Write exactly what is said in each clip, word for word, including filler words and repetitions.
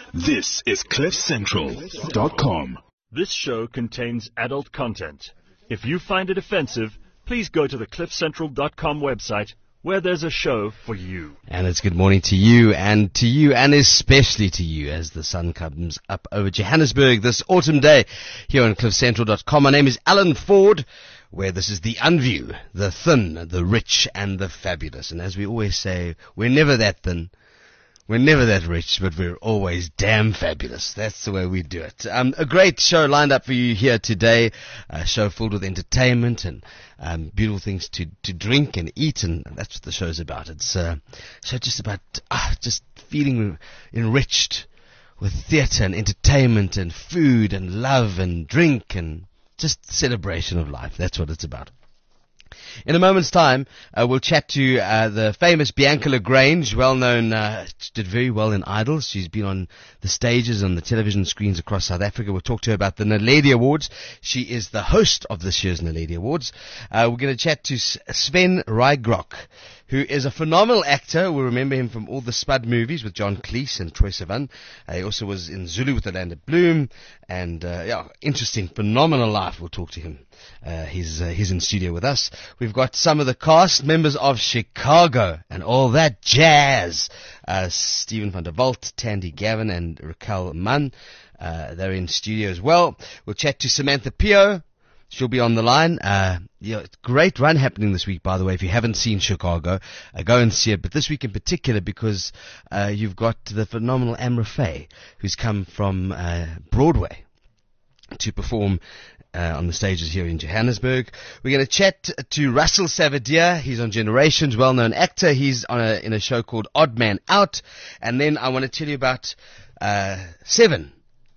This is cliff central dot com. This show contains adult content. If you find it offensive, please go to the cliff central dot com website where there's a show for you. And it's good morning to you and to you and especially to you as the sun comes up over Johannesburg this autumn day here on cliff central dot com. My name is Alan Ford, where this is the unview, the thin, the rich and the fabulous. And as we always say, we're never that thin. We're never that rich, but we're always damn fabulous. That's the way we do it. Um, a great show lined up for you here today. A show filled with entertainment and um, beautiful things to, to drink and eat, and that's what the show's about. It's uh, a show just about uh, just feeling enriched with theatre and entertainment and food and love and drink and just celebration of life. That's what it's about. In a moment's time, uh, we'll chat to uh, the famous Bianca LaGrange, well-known, uh, did very well in Idols. She's been on the stages, on the television screens across South Africa. We'll talk to her about the Naledi Awards. She is the host of this year's Naledi Awards. Uh, we're going to chat to Sven Rygrok, who is a phenomenal actor. We'll remember him from all the Spud movies with John Cleese and Troye Sivan. Uh, he also was in Zulu with Orlando Bloom. And, uh, yeah, interesting, phenomenal life. We'll talk to him. Uh, he's, uh, he's in studio with us. We've got some of the cast members of Chicago and all that jazz. Uh, Stephen van der Walt, Tandy Gavin, and Raquel Mann. Uh, they're in studio as well. We'll chat to Samantha Pio. She'll be on the line. Uh, yeah, great run happening this week, by the way. If you haven't seen Chicago, uh, go and see it. But this week in particular, because uh, you've got the phenomenal Amra Faye, who's come from uh, Broadway to perform uh, on the stages here in Johannesburg. We're going to chat to Russell Savadier. He's on Generations, well-known actor. He's on a, in a show called Odd Man Out. And then I want to tell you about uh, seven.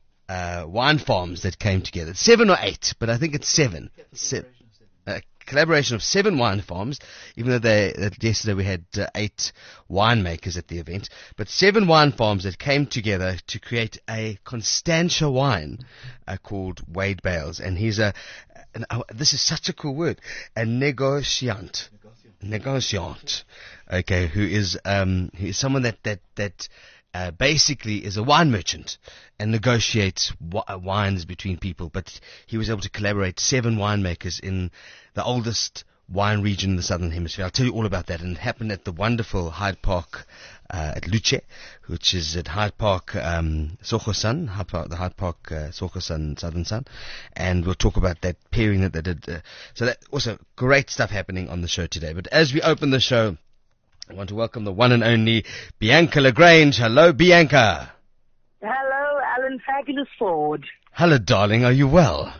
Uh, wine farms that came together. Seven or eight, but I think it's seven. Se- uh, collaboration of seven wine farms, even though they, uh, yesterday we had uh, eight winemakers at the event, but seven wine farms that came together to create a Constantia wine uh, called Wade Bales. And he's a, an, uh, this is such a cool word, a negociant. Negociant. Okay, who is, um, who is someone that, that, that, Uh, basically is a wine merchant and negotiates w- wines between people, but he was able to collaborate seven winemakers in the oldest wine region in the Southern Hemisphere. I'll tell you all about that, and it happened at the wonderful Hyde Park uh, at Luce, which is at Hyde Park um, Sokosan, Hyde Park, the Hyde Park uh, Sokosan Southern Sun, and we'll talk about that pairing that they did. Uh, so that also great stuff happening on the show today. But as we open the show, I want to welcome the one and only Bianca LaGrange. Hello, Bianca. Hello, Alan Fabulous Ford. Hello, darling. Are you well?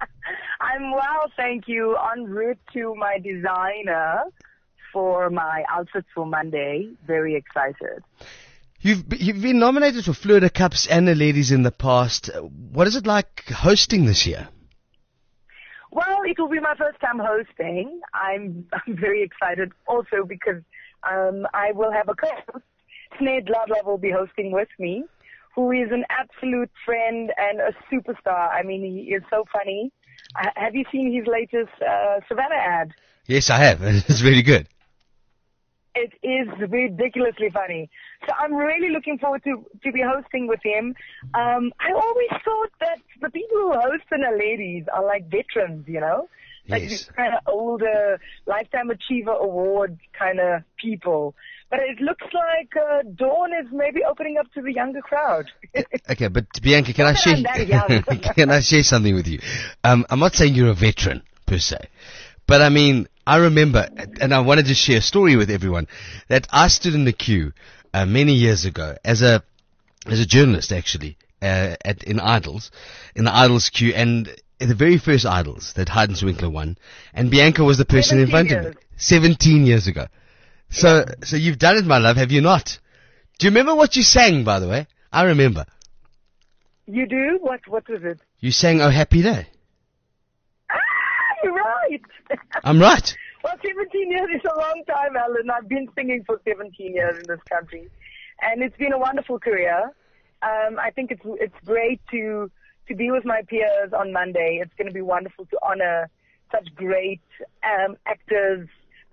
I'm well, thank you. En route to my designer for my outfits for Monday. Very excited. You've you've been nominated for Florida Cups and the Ladies in the past. What is it like hosting this year? Well, it will be my first time hosting. I'm I'm very excited also because Um, I will have a co-host. Sned Ludlove will be hosting with me, who is an absolute friend and a superstar. I mean, he is so funny. Uh, have you seen his latest uh, Savannah ad? Yes, I have. It's really good. It is ridiculously funny. So I'm really looking forward to, to be hosting with him. Um, I always thought that the people who host in the ladies are like veterans, you know? Like Yes. these kind of older Lifetime Achiever Award kind of people. But it looks like uh, Dawn is maybe opening up to the younger crowd. Okay, but Bianca, can I Not share? that I'm that young. Can I share something with you? Um, I'm not saying you're a veteran per se, but I mean, I remember, and I wanted to share a story with everyone that I stood in the queue uh, many years ago as a as a journalist, actually, uh, at in Idols, in the Idols queue, and the very first Idols that Hayden Swinkler won, and Bianca was the person in front years. of me. Seventeen years ago. So, yeah. so you've done it, my love, have you not? Do you remember what you sang, by the way? I remember. You do? What What was it? You sang "Oh Happy Day." Ah, you're right. I'm right. Well, seventeen years is a long time, Alan. I've been singing for seventeen years in this country, and it's been a wonderful career. Um, I think it's it's great to to be with my peers on Monday. It's going to be wonderful to honor such great um, actors,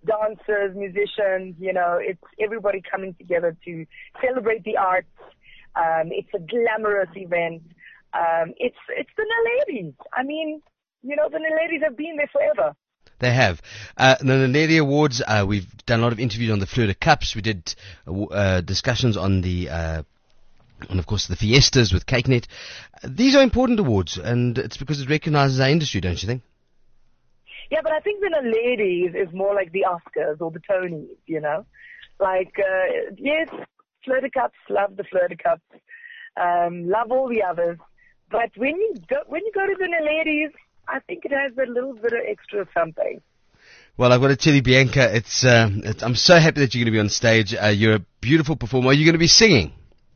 dancers, musicians. You know, it's everybody coming together to celebrate the arts. Um, it's a glamorous event. Um, it's it's the Naledi's. I mean, you know, the Naledi's have been there forever. They have. Uh, the Naledi Awards, uh, we've done a lot of interviews on the Fleur de Cups. We did uh, uh, discussions on the, uh, on of course the Fiestas with CakeNet. Uh, these are important awards, and it's because it recognizes our industry, don't you think? Yeah, but I think the Naledi's is more like the Oscars or the Tonys, you know? Like, uh, yes, Fleur de Cups, love the Fleur de Cups, um, love all the others. But when you go, when you go to the Naledi's, I think it has a little bit of extra something. Well, I've got to tell you, Bianca, it's, uh, it's I'm so happy that you're going to be on stage. Uh, you're a beautiful performer. Are you going to be singing?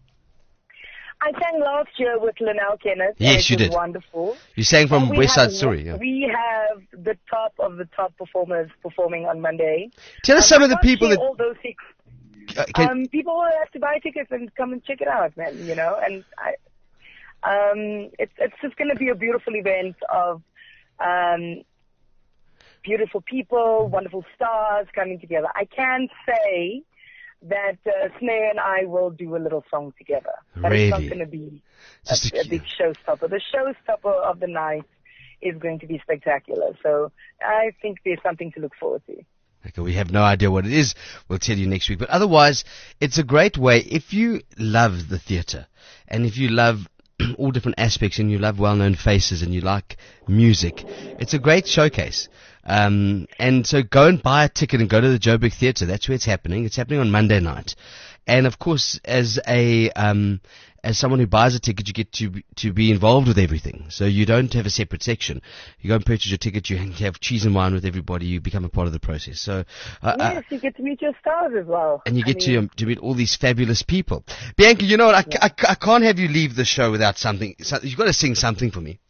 I sang last year with Linnell Kenneth. Yes, you it was did. Wonderful. You sang from And we West have- Side Story. Yeah. We have the top of the top performers performing on Monday. Tell us Um, some I of the can't people share that. all those secrets. Uh, can, Um, people will have to buy tickets and come and check it out, man. You know, and I, um, it's it's just going to be a beautiful event of um, beautiful people, wonderful stars coming together. I can say that uh, Snare and I will do a little song together. But it's not Really? going to be Just a, a- a big showstopper. The showstopper of the night is going to be spectacular. So I think there's something to look forward to. Okay, we have no idea what it is. We'll tell you next week. But otherwise, it's a great way. If you love the theatre, and if you love all different aspects, and you love well-known faces, and you like music, it's a great showcase. Um, and so go and buy a ticket and go to the Joburg Theatre. That's where it's happening. It's happening on Monday night. And of course, as a um, as someone who buys a ticket, you get to be- to be involved with everything. So you don't have a separate section. You go and purchase your ticket. You have cheese and wine with everybody. You become a part of the process. So uh, uh, Yes, you get to meet your stars as well. and you I get mean, to um, to meet all these fabulous people. Bianca, you know what? I, ca- I, ca- I can't have you leave the show without something. So, you've got to sing something for me.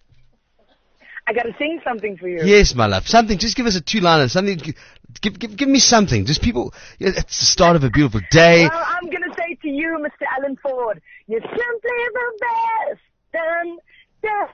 I got to sing something for you. Yes, my love. Something. Just give us a two-liner. Something. Give, give, give me something. Just people. Yeah, it's the start of a beautiful day. Well, I'm going to say to you, Mister Alan Ford, you're simply the best. Done, done,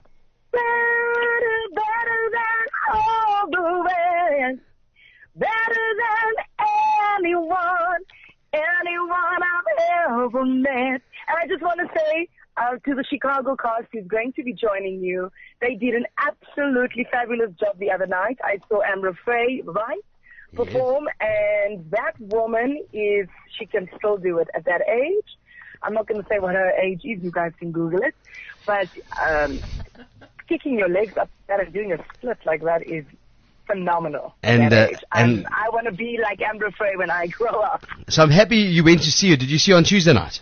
better, better than all the rest. Better than anyone, anyone I've ever met. And I just want to say uh, to the Chicago cast who's going to be joining you, they did an absolutely fabulous job the other night. I saw Amra Frey, right? perform, and that woman is, she can still do it at that age. I'm not going to say what her age is, you guys can Google it, but um, kicking your legs up and doing a split like that is phenomenal. at And, that uh, age. I'm- and- I want to be like Amber Frey when I grow up. So I'm happy you went to see her. Did you see her on Tuesday night?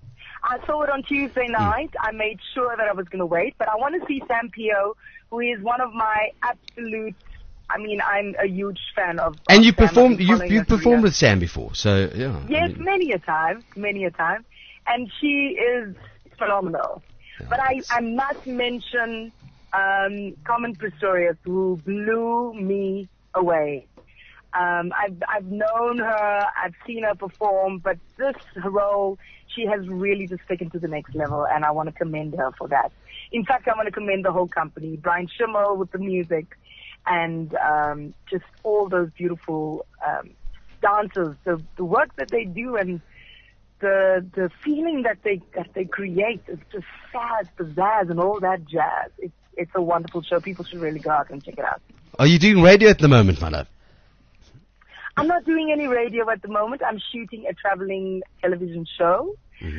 I saw it on Tuesday night. I made sure that I was going to wait, but I want to see Sam Pio, who is one of my absolute, I mean, I'm a huge fan of And of you Sam. I've performed. been You following you her performed career. with Sam before, so yeah. I Yes, mean, many a time, many a time. And she is phenomenal. But I, I must mention um, Carmen Pistorius, who blew me away. Um, I've, I've known her, I've seen her perform, but this role, she has really just taken to the next level, and I want to commend her for that. In fact, I want to commend the whole company, Brian Schimmel with the music, and um, just all those beautiful um, dancers, the, the work that they do, and the the feeling that they that they create is just sad, pizzazz, and all that jazz. It's it's a wonderful show. People should really go out and check it out. Are you doing radio at the moment, my love? I'm not doing any radio at the moment. I'm shooting a traveling television show,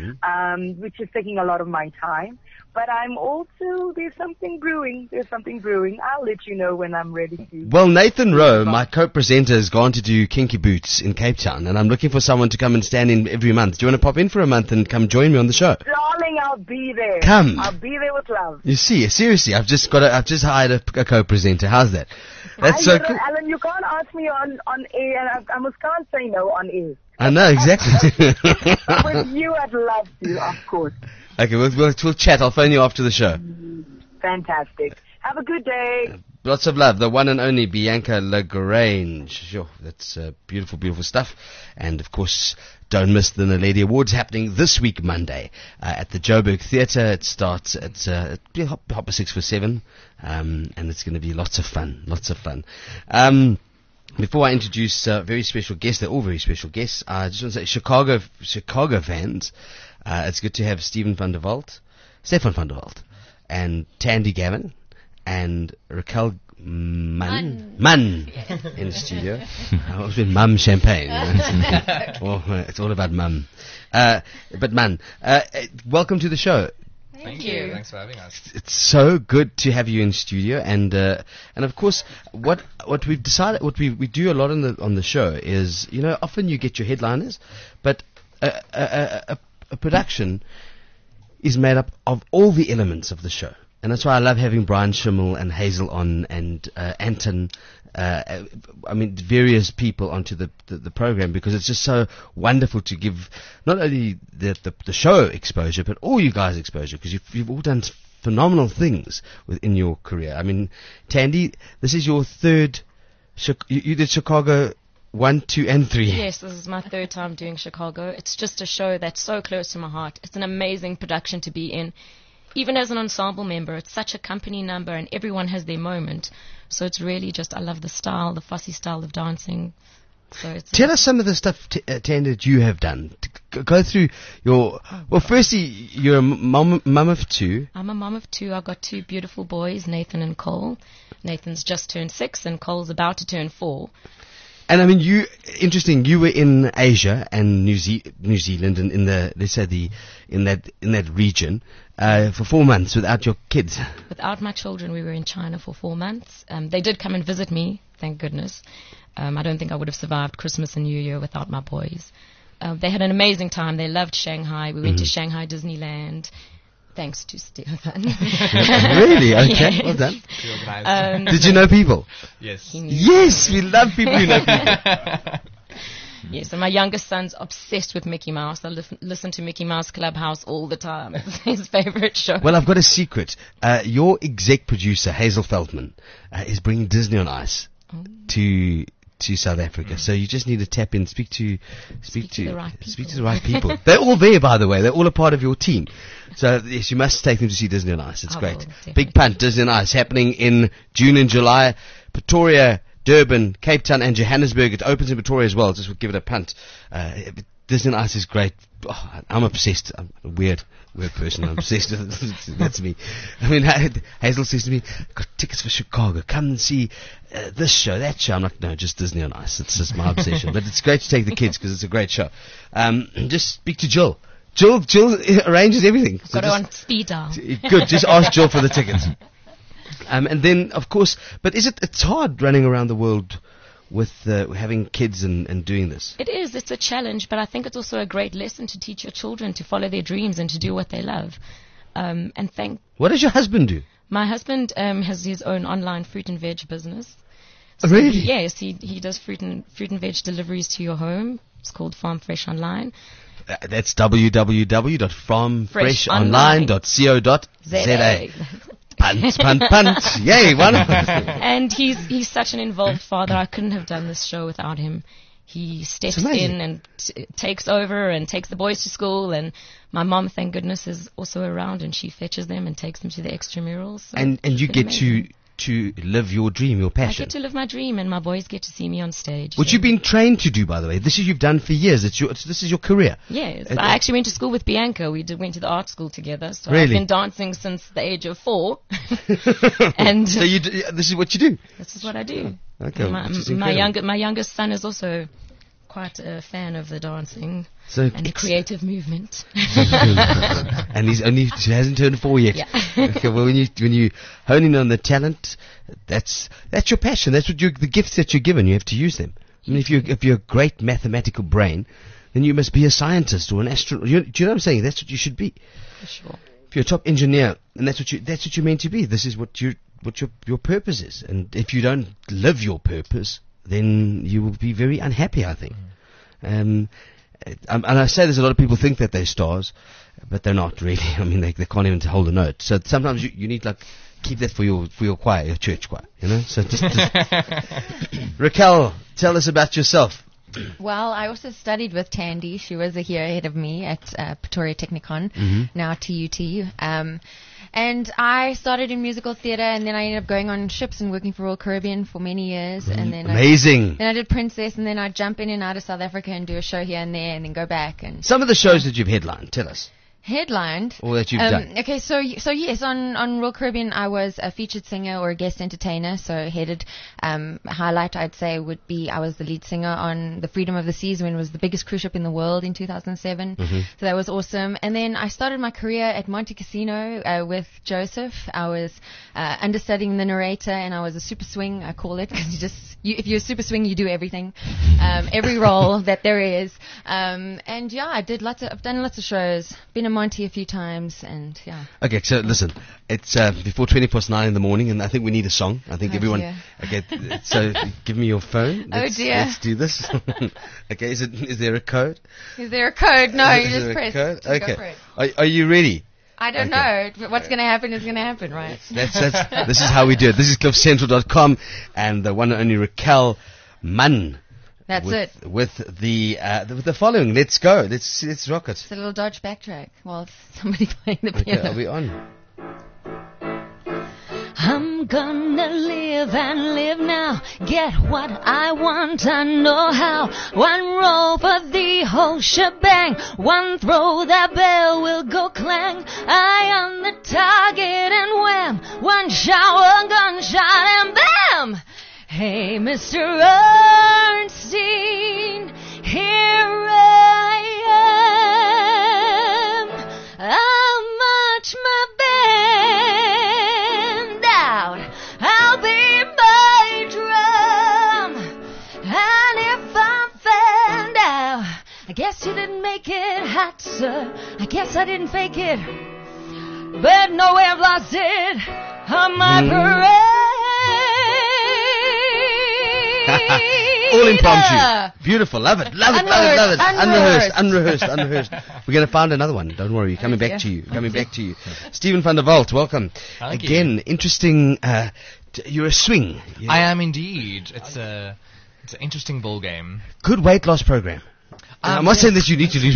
um, which is taking a lot of my time. But I'm also, there's something brewing. There's something brewing. I'll let you know when I'm ready to. Well, Nathan Rowe, my co-presenter, has gone to do Kinky Boots in Cape Town, and I'm looking for someone to come and stand in every month. Do you want to pop in for a month and come join me on the show? Darling, I'll be there. Come. I'll be there with love. You see, seriously, I've just got a, I've just hired a, a co-presenter. How's that? That's I so know, cool. Alan, you can't ask me on, on air, and I, I must can't say no on air. I know, exactly. But with you, I'd love to, of course. Okay, we'll, we'll, we'll chat. I'll phone you after the show. Fantastic. Have a good day. Lots of love. The one and only Bianca Lagrange. Sure, that's uh, beautiful, beautiful stuff. And, of course, don't miss the Naledi Awards happening this week, Monday, uh, at the Joburg Theatre. It starts at uh, hop, hop six for seven, um, and it's going to be lots of fun, lots of fun. Um, before I introduce a uh, very special guests, they're all very special guests, I just want to say, Chicago Chicago fans, uh, it's good to have Stephen van der Walt, Stefan van der Walt, and Tandy Gavin, and Raquel Mann, Mann in the studio. I always been Mum Champagne. Well, it's all about Mum. Uh, but Mann, uh, welcome to the show. Thank, Thank you. you. Thanks for having us. It's so good to have you in studio, and uh, and of course, what what we've decided, what we we do a lot on the on the show is, you know, often you get your headliners, but a a, a, a, a production is made up of all the elements of the show. And that's why I love having Brian Schimmel and Hazel on, and uh, Anton, uh, I mean, various people onto the, the, the program, because it's just so wonderful to give not only the, the, the show exposure, but all you guys exposure, because you've, you've all done phenomenal things within your career. I mean, Tandy, this is your third, you, you did Chicago one, two, and three. Yes, this is my third time doing Chicago. It's just a show that's so close to my heart. It's an amazing production to be in. Even as an ensemble member, it's such a company number, and everyone has their moment. So it's really just, I love the style, the fussy style of dancing. So it's Tell us some of the stuff, t- uh, Tandy, that you have done. T- go through your, well, firstly, you're a mum, mum of two. I'm a mum of two. I've got two beautiful boys, Nathan and Cole. Nathan's just turned six, and Cole's about to turn four. And I mean, you, interesting, you were in Asia and New, Ze- New Zealand, and in the, let's say the, in that, in that region, uh, for four months without your kids. Without my children, we were in China for four months. Um, they did come and visit me, thank goodness. Um, I don't think I would have survived Christmas and New Year without my boys. Uh, they had an amazing time. They loved Shanghai. We went mm-hmm. to Shanghai Disneyland. Thanks to Stefan. Really? Okay, yes. Well done. Um, Did you know people? Yes. Yes, we love people who know people. Yes, and my youngest son's obsessed with Mickey Mouse. I li- listen to Mickey Mouse Clubhouse all the time. It's his favorite show. Well, I've got a secret. Uh, your exec producer, Hazel Feldman, uh, is bringing Disney on Ice oh. to... to South Africa. So you just need to tap in, speak to, speak, speak to, to the right people. speak to the right people. They're all there, by the way. They're all a part of your team. So yes, you must take them to see Disney on Ice. It's I great. Will, Big punt, Disney on Ice, happening in June and July. Pretoria, Durban, Cape Town, and Johannesburg. It opens in Pretoria as well. Just give it a punt. Uh, Disney on Ice is great. Oh, I'm obsessed. I'm a weird, weird person. I'm obsessed with it. That's me. I mean, Hazel says to me, got tickets for Chicago. Come and see uh, this show, that show. I'm like, no, just Disney on Ice. It's just my obsession. But it's great to take the kids because it's a great show. Um, just speak to Jill. Jill, Jill arranges everything. So got her on speed dial. Good. Just ask Jill for the tickets. Um, and then, of course, but is it? It's hard running around the world with uh, having kids and, and doing this. It is. It's a challenge, but I think it's also a great lesson to teach your children to follow their dreams and to do what they love. Um, and thank. What does your husband do? My husband um, has his own online fruit and veg business. So really? He, yes, he he does fruit and fruit and veg deliveries to your home. It's called Farm Fresh Online. Uh, that's w w w dot farm fresh online dot co dot z a. Punt, punt, punt. Yay, wonderful. And he's he's such an involved father. I couldn't have done this show without him. He steps in and t- takes over and takes the boys to school. And my mom, thank goodness, is also around, and she fetches them and takes them to the extramurals. So and and you get amazing. to to live your dream, your passion. I get to live my dream, and my boys get to see me on stage. Which you've been trained to do, by the way. This is you've done for years. It's your, it's, this is your career. Yes. Uh, I actually went to school with Bianca. We did, went to the art school together. So really? I've been dancing since the age of four. And so you d- this is what you do? This is what I do. Okay. My, my, younger, my youngest son is also quite a fan of the dancing so and the creative movement. And he's only he hasn't turned four yet. Yeah. Okay, well, when you when you hone in on the talent, that's that's your passion. That's what you the gifts that you're given. You have to use them. I mean, if you if you're a great mathematical brain, then you must be a scientist or an astronaut. You, do you know what I'm saying? That's what you should be. For sure. If you're a top engineer, and that's what you that's what you're meant to be. This is what you what your your purpose is. And if you don't live your purpose, then you will be very unhappy, I think. Um, and I say there's a lot of people think that they're stars, but they're not really. I mean, they they can't even hold a note. So sometimes you, you need like keep that for your for your choir, your church choir, you know. So just, just Raquel, tell us about yourself. Well, I also studied with Tandy. She was a year ahead of me at uh, Pretoria Technikon, Mm-hmm. now T U T. Um, and I started in musical theatre, and then I ended up going on ships and working for Royal Caribbean for many years. And then Amazing. I, then I did Princess, and then I'd jump in and out of South Africa and do a show here and there, and then go back. And Some of the shows that you've headlined, tell us. Headlined. Or that you've um, done. Okay, so so yes, on, on Royal Caribbean I was a featured singer or a guest entertainer. So headed um, highlight I'd say would be I was the lead singer on the Freedom of the Seas when it was the biggest cruise ship in the world in two thousand seven. Mm-hmm. So that was awesome. And then I started my career at Monte Casino uh, with Joseph. I was uh, understudying the narrator, and I was a super swing, I call it, because you just you, if you're a super swing, you do everything, um, every role that there is. Um, and yeah, I did lots of I've done lots of shows. Been a Monty a few times, and yeah. Okay, so listen, it's uh, before twenty past nine in the morning, and I think we need a song. I think Oh, everyone. dear. Okay, so give me your phone. Oh, Let's, dear. Let's do this. Okay, is it? Is there a code? Is there a code? No, Is you there just a press. code? Just go Okay. for it. Are, are you ready? I don't Okay. know. What's going to happen is going to happen, right? That's that's. This is how we do it. This is cliff central dot com, and the one and only Raquel Mann. That's with, it. With the uh, with the following. Let's go. Let's let's rock it. It's a little Dodge backtrack while somebody playing the Okay, piano. are we on? I'm gonna live and live now. Get what I want, I know how. One roll for the whole shebang. One throw, that bell will go clang. I am the target and wham. One shower, gunshot and bam. Hey, Mister Ernstein, here I am. I'll march my band out. I'll be my drum. And if I'm found out, I guess you didn't make it hot, sir. I guess I didn't fake it. But no way I've lost it on my parade. All impromptu. Beautiful. Love it. Love it. Love it. Love it. Unrehearsed. Unrehearsed. Unrehearsed. We're going to find another one. Don't worry. Coming back to you. Coming back to you. Stephen van der Walt, welcome. Thank you. Again, interesting. Uh, t- you're a swing. You're I am indeed. It's a it's an interesting ball game. good weight loss program. And I'm Um, not yes. saying that you need to lose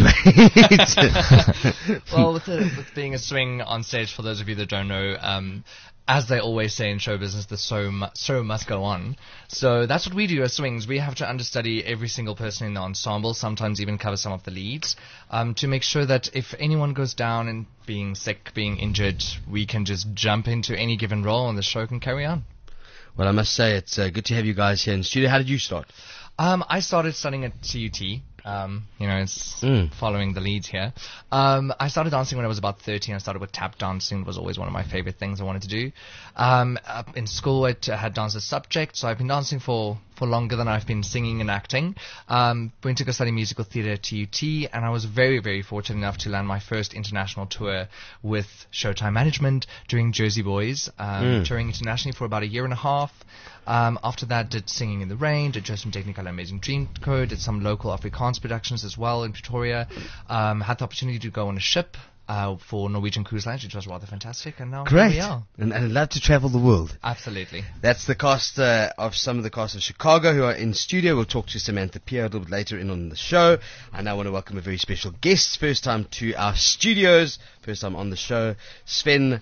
weight. Well, with, the, with being a swing on stage, for those of you that don't know, um, as they always say in show business, the show, mu- show must go on. So that's what we do as swings. We have to understudy every single person in the ensemble, sometimes even cover some of the leads, um, to make sure that if anyone goes down and being sick, being injured, we can just jump into any given role and the show can carry on. Well, I must say it's uh, good to have you guys here in the studio. How did you start? Um, I started studying at T U T. Um, you know, it's Mm. following the leads here. Um, I started dancing when I was about thirteen. I started with tap dancing. It was always one of my favorite things I wanted to do. Um, up in school, I t- had dance as subject, so I've been dancing for, for longer than I've been singing and acting. Um, went to go study musical theatre at T U T, and I was very, very fortunate enough to land my first international tour with Showtime Management doing Jersey Boys, um, Mm. touring internationally for about a year and a half. Um, after that, did Singing in the Rain, did Justin Technicolor Amazing Dreamcoat, did some local Afrikaans productions as well in Pretoria. Um, had the opportunity to go on a ship uh, for Norwegian Cruise Lines, which was rather fantastic, and now here Great. we are. And, and I'd love to travel the world. Absolutely. That's the cast uh, of some of the cast of Chicago who are in studio. We'll talk to Samantha Pierre a little bit later in on the show. I now want to welcome a very special guest, first time to our studios, first time on the show, Sven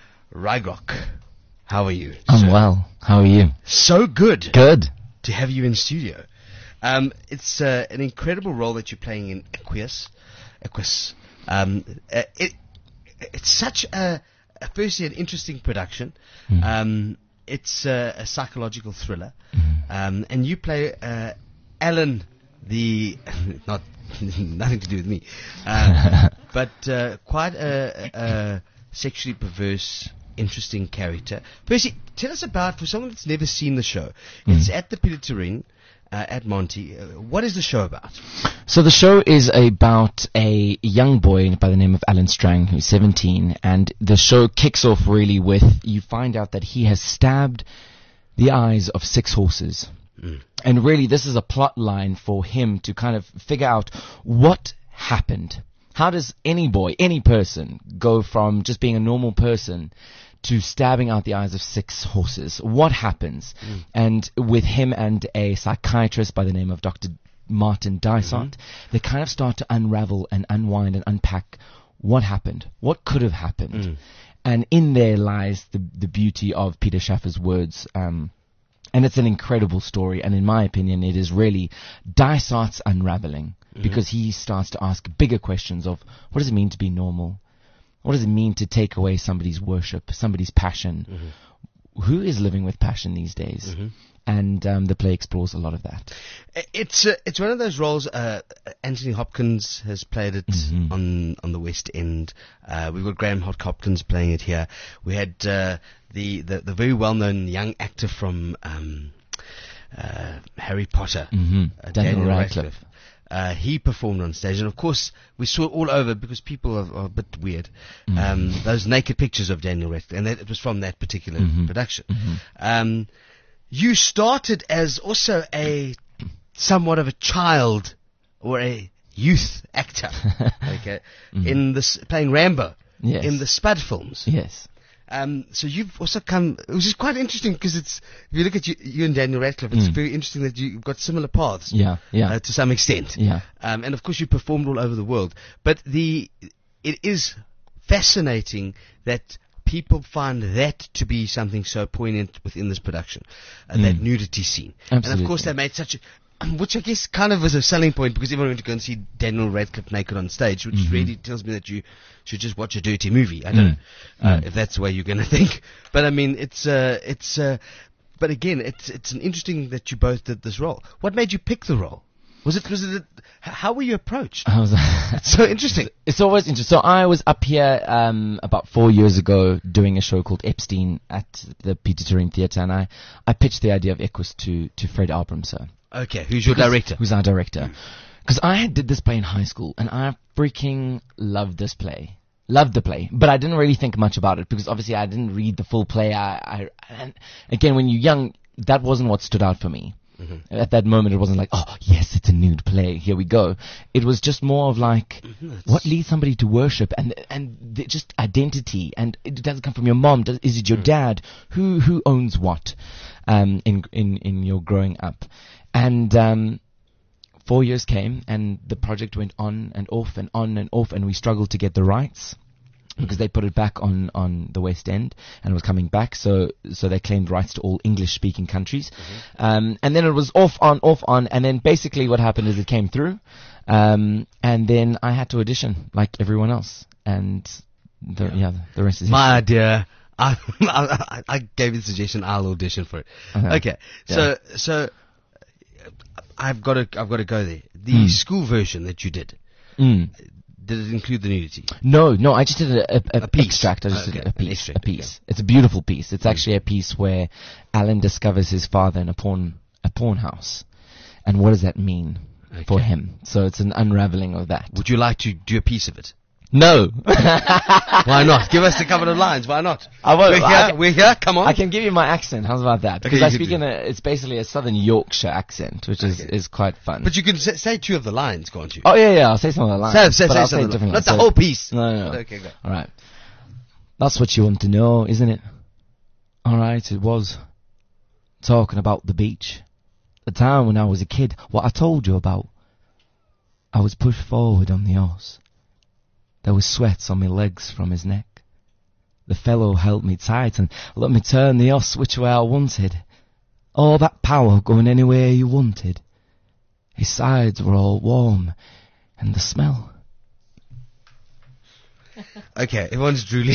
Rygrok. How are you? I'm sir? well. How are you? So good Good. to have you in studio. Um, it's uh, an incredible role that you're playing in Equus. Equus. Um, uh, it, it's such a, a firstly an interesting production. Mm. Um, it's uh, a psychological thriller, Mm. um, and you play uh, Alan, the not nothing to do with me, uh, but uh, quite a, a sexually perverse, interesting character. Percy, tell us about, for someone that's never seen the show, Mm. it's at the Pilitorine, uh, at Monty. Uh, what is the show about? So the show is about a young boy by the name of Alan Strang, who's seventeen, and the show kicks off really with, you find out that he has stabbed the eyes of six horses. Mm. And really, this is a plot line for him to kind of figure out what happened. How does any boy, any person, go from just being a normal person to stabbing out the eyes of six horses? What happens? Mm. And with him and a psychiatrist by the name of Doctor Martin Dysart, they kind of start to unravel and unwind and unpack what happened, what could have happened. Mm. And in there lies the the beauty of Peter Schaffer's words. Um, and it's an incredible story. And in my opinion, it is really Dysart's unraveling, Mm-hmm. because he starts to ask bigger questions of what does it mean to be normal? What does it mean to take away somebody's worship, somebody's passion? Mm-hmm. Who is living with passion these days? Mm-hmm. And um, the play explores a lot of that. It's uh, it's one of those roles. Uh, Anthony Hopkins has played it Mhm. on on the West End. Uh, we've got Graham Hop- Hopkins playing it here. We had uh, the, the the very well known young actor from um, uh, Harry Potter, Mhm. uh, Daniel Radcliffe. Uh, he performed on stage, and of course we saw it all over because people are, are a bit weird. Um, those naked pictures of Daniel Radcliffe, and that, it was from that particular Mhm. production. Mhm. Um, you started as also a somewhat of a child or a youth actor, okay, Mhm. in this playing Rambo Yes. in the Spud films. Yes. Um, so you've also come, which is quite interesting because it's, if you look at you, you and Daniel Radcliffe, it's Mm. very interesting that you've got similar paths. Yeah. Yeah. Uh, to some extent. Yeah. Um, and of course you performed all over the world. But the, it is fascinating that people find that to be something so poignant within this production, uh, that Mm. nudity scene. And of course Absolutely. they made such a, which I guess kind of is a selling point because everyone went to go and see Daniel Radcliffe naked on stage, which Mhm. really tells me that you should just watch a dirty movie. I don't Mm. know uh, Mm. if that's the way you're going to think. But I mean, it's, uh, it's, uh, but again, it's, it's an interesting that you both did this role. What made you pick the role? Was it, was it, a, h- how were you approached? I was It's so interesting. It's always interesting. So I was up here um, about four years ago doing a show called Epstein at the Peter Turing Theatre, and I, I pitched the idea of Equus to, to Fred Abramser. Okay, who's your Because- director? Who's our director. Because I had did this play in high school, and I freaking loved this play. Loved the play, but I didn't really think much about it because obviously I didn't read the full play. I, I and again, when you're young, that wasn't what stood out for me. Mm-hmm. At that moment, it wasn't like, oh, yes, it's a nude play. Here we go. It was just more of like, Mm-hmm, what leads somebody to worship and and the, just identity. And it doesn't come from your mom. Does, is it your Mm. dad? Who who owns what? Um, in in in your growing up, and um, four years came, and the project went on and off and on and off, and we struggled to get the rights. Because they put it back on, on the West End and it was coming back, so so they claimed rights to all English-speaking countries, um, and then it was off on off on, and then basically what happened is it came through, um, and then I had to audition like everyone else, and the, yeah. yeah, the rest is My history. idea. I, I, I gave you the suggestion. I'll audition for it. Uh-huh. Okay, Yeah. so so I've got to I've got to go there. The Mm. school version that you did, Mm. did it include the nudity? No, no, I just did a, a, a, A piece. extract. I just Okay, did a an piece. extract, A piece. It's a beautiful piece. It's actually a piece where Alan discovers his father in a porn a porn house, and what does that mean for Okay. him? So it's an unraveling of that. Would you like to do a piece of it? No. Why not? Give us a couple of lines. Why not? I won't. We're here. I can- we're here. Come on. I can give you my accent. How's about that? Okay, Because you I can speak do in a, it's basically a Southern Yorkshire accent, which is, Okay. is quite fun. But you can say, say two of the lines, can't you? oh yeah, yeah, I'll say some of the lines. say, say, but say I'll some say of the different lines. lines. Not the So- whole piece. No, no, no. Okay, go. All right. That's what you want to know, isn't it? All right, it was. Talking about the beach. The time when I was a kid, what I told you about. I was pushed forward on the horse. There was sweat on my legs from his neck. The fellow held me tight and let me turn the horse which way I wanted. All that power going anywhere you wanted. His sides were all warm, and the smell. Okay, everyone's drooling.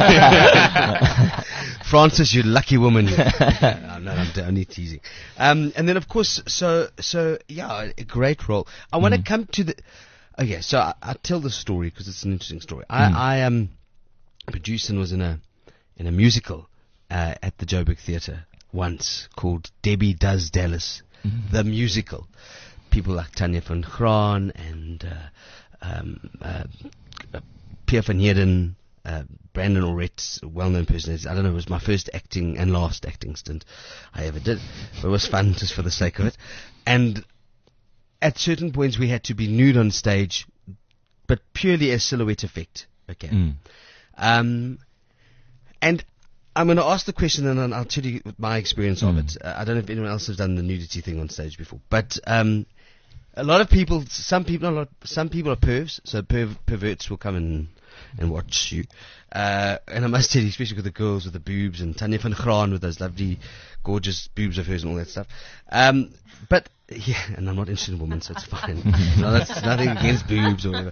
Francis, you lucky woman. no, no, I'm only teasing. Um, and then, of course, so, so yeah, a great role. I want to Mm. come to the. Okay, so I, I'll tell the story because it's an interesting story. Mm. I, I um, produced and was in a in a musical uh, at the Joburg Theatre once called Debbie Does Dallas, Mm. the musical. People like Tanya van Graan and uh, um, uh, Pierre van Heerden, uh, Brandon Orette, well-known personalities. I don't know, it was my first acting and last acting stint I ever did. But it was fun just for the sake of it. And at certain points we had to be nude on stage, but purely a silhouette effect. Okay. Mm. Um, and I'm going to ask the question and then I'll tell you my experience of Mm. it. Uh, I don't know if anyone else has done the nudity thing on stage before. But um, a lot of people, some people, not a lot, some people are pervs, so perv, perverts will come and and watch you. Uh, and I must tell you, especially with the girls with the boobs and Tanya van Graan with those lovely, gorgeous boobs of hers and all that stuff. Um, but yeah, and I'm not interested in women, so it's fine. No, that's nothing against boobs or whatever.